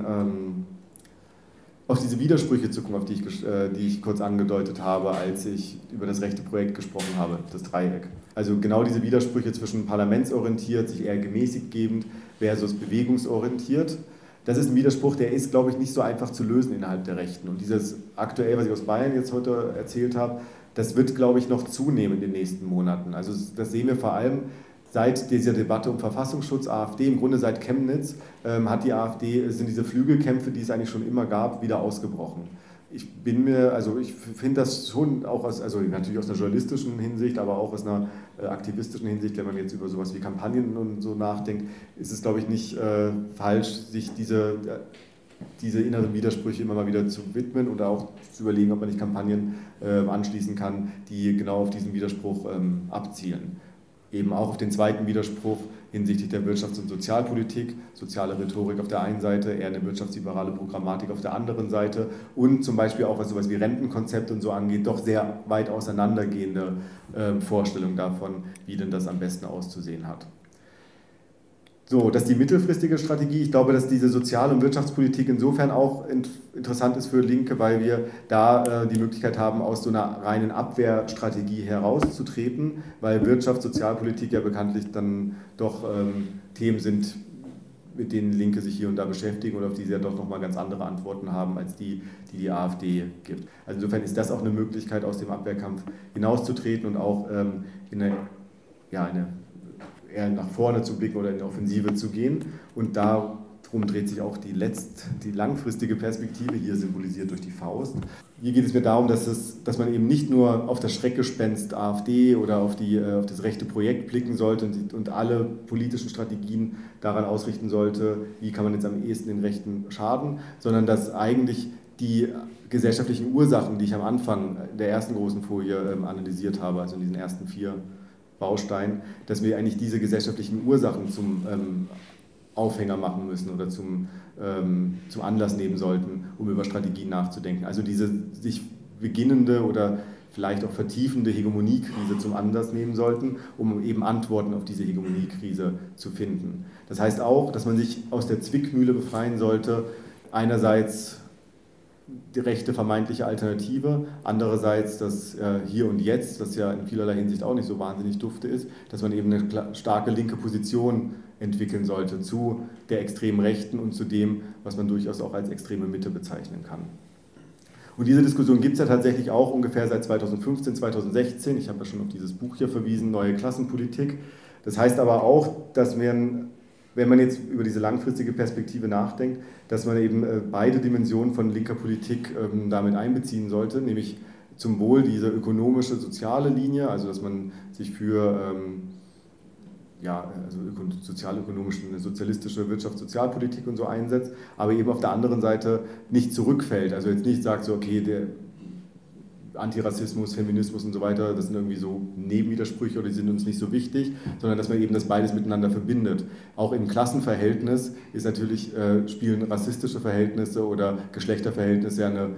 diese Widersprüche zu gucken, auf die ich kurz angedeutet habe, als ich über das rechte Projekt gesprochen habe, das Dreieck. Also genau diese Widersprüche zwischen parlamentsorientiert, sich eher gemäßigt gebend, versus bewegungsorientiert. Das ist ein Widerspruch, der ist, glaube ich, nicht so einfach zu lösen innerhalb der Rechten. Und dieses aktuell, was ich aus Bayern jetzt heute erzählt habe, das wird, glaube ich, noch zunehmen in den nächsten Monaten. Also das sehen wir vor allem seit dieser Debatte um Verfassungsschutz, AfD, im Grunde seit Chemnitz, sind diese Flügelkämpfe, die es eigentlich schon immer gab, wieder ausgebrochen. Ich finde das schon auch natürlich aus einer journalistischen Hinsicht, aber auch aus einer aktivistischen Hinsicht, wenn man jetzt über sowas wie Kampagnen und so nachdenkt, ist es, glaube ich, nicht falsch, sich diese inneren Widersprüche immer mal wieder zu widmen oder auch zu überlegen, ob man nicht Kampagnen anschließen kann, die genau auf diesen Widerspruch abzielen. Eben auch auf den zweiten Widerspruch hinsichtlich der Wirtschafts- und Sozialpolitik, soziale Rhetorik auf der einen Seite, eher eine wirtschaftsliberale Programmatik auf der anderen Seite und zum Beispiel auch, was sowas wie Rentenkonzept und so angeht, doch sehr weit auseinandergehende Vorstellungen davon, wie denn das am besten auszusehen hat. So, das ist die mittelfristige Strategie. Ich glaube, dass diese Sozial- und Wirtschaftspolitik insofern auch interessant ist für Linke, weil wir da die Möglichkeit haben, aus so einer reinen Abwehrstrategie herauszutreten, weil Wirtschafts- und Sozialpolitik ja bekanntlich dann doch Themen sind, mit denen Linke sich hier und da beschäftigen und auf die sie ja doch nochmal ganz andere Antworten haben, als die AfD gibt. Also insofern ist das auch eine Möglichkeit, aus dem Abwehrkampf hinauszutreten und auch eher nach vorne zu blicken oder in die Offensive zu gehen. Und darum dreht sich auch die langfristige Perspektive, hier symbolisiert durch die Faust. Hier geht es mir darum, dass man eben nicht nur auf das Schreckgespenst AfD oder auf das rechte Projekt blicken sollte und alle politischen Strategien daran ausrichten sollte, wie kann man jetzt am ehesten den Rechten schaden, sondern dass eigentlich die gesellschaftlichen Ursachen, die ich am Anfang der ersten großen Folie analysiert habe, also in diesen ersten 4 Baustein, dass wir eigentlich diese gesellschaftlichen Ursachen zum Aufhänger machen müssen oder zum Anlass nehmen sollten, um über Strategien nachzudenken. Also diese sich beginnende oder vielleicht auch vertiefende Hegemoniekrise zum Anlass nehmen sollten, um eben Antworten auf diese Hegemoniekrise zu finden. Das heißt auch, dass man sich aus der Zwickmühle befreien sollte, einerseits die rechte vermeintliche Alternative, andererseits das Hier und Jetzt, das ja in vielerlei Hinsicht auch nicht so wahnsinnig dufte ist, dass man eben eine starke linke Position entwickeln sollte zu der extremen Rechten und zu dem, was man durchaus auch als extreme Mitte bezeichnen kann. Und diese Diskussion gibt es ja tatsächlich auch ungefähr seit 2015, 2016. Ich habe ja schon auf dieses Buch hier verwiesen, Neue Klassenpolitik. Das heißt aber auch, dass wenn man jetzt über diese langfristige Perspektive nachdenkt, dass man eben beide Dimensionen von linker Politik damit einbeziehen sollte, nämlich zum Wohl diese ökonomische, soziale Linie, also dass man sich für sozialökonomische, eine sozialistische Wirtschafts-Sozialpolitik und so einsetzt, aber eben auf der anderen Seite nicht zurückfällt, also jetzt nicht sagt so, okay, der Antirassismus, Feminismus und so weiter, das sind irgendwie so Nebenwidersprüche oder die sind uns nicht so wichtig, sondern dass man eben das beides miteinander verbindet. Auch im Klassenverhältnis ist natürlich, spielen rassistische Verhältnisse oder Geschlechterverhältnisse ja eine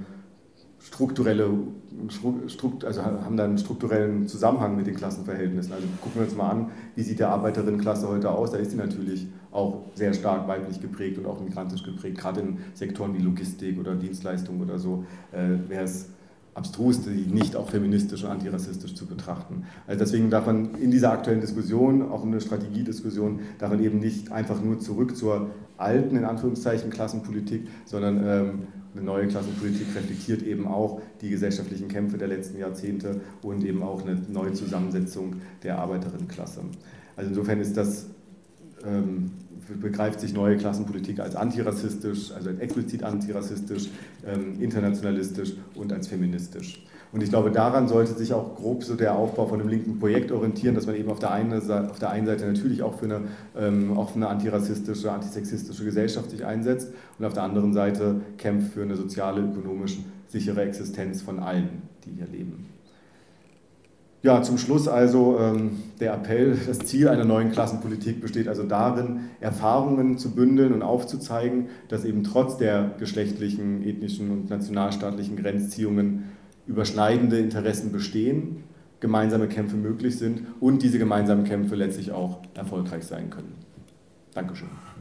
also haben da einen strukturellen Zusammenhang mit den Klassenverhältnissen. Also gucken wir uns mal an, wie sieht der Arbeiterinnenklasse heute aus? Da ist sie natürlich auch sehr stark weiblich geprägt und auch migrantisch geprägt. Gerade in Sektoren wie Logistik oder Dienstleistung oder so wäre es abstrus, die nicht auch feministisch und antirassistisch zu betrachten. Also deswegen darf man in dieser aktuellen Diskussion, auch in der Strategiediskussion, darf man eben nicht einfach nur zurück zur alten, in Anführungszeichen, Klassenpolitik, sondern eine neue Klassenpolitik reflektiert eben auch die gesellschaftlichen Kämpfe der letzten Jahrzehnte und eben auch eine neue Zusammensetzung der Arbeiterinnenklasse. Also insofern ist das, begreift sich neue Klassenpolitik als antirassistisch, also als explizit antirassistisch, internationalistisch und als feministisch. Und ich glaube, daran sollte sich auch grob so der Aufbau von einem linken Projekt orientieren, dass man eben auf der einen Seite natürlich auch für eine offene antirassistische, antisexistische Gesellschaft sich einsetzt und auf der anderen Seite kämpft für eine soziale, ökonomisch sichere Existenz von allen, die hier leben. Ja, zum Schluss also der Appell, das Ziel einer neuen Klassenpolitik besteht also darin, Erfahrungen zu bündeln und aufzuzeigen, dass eben trotz der geschlechtlichen, ethnischen und nationalstaatlichen Grenzziehungen überschneidende Interessen bestehen, gemeinsame Kämpfe möglich sind und diese gemeinsamen Kämpfe letztlich auch erfolgreich sein können. Dankeschön.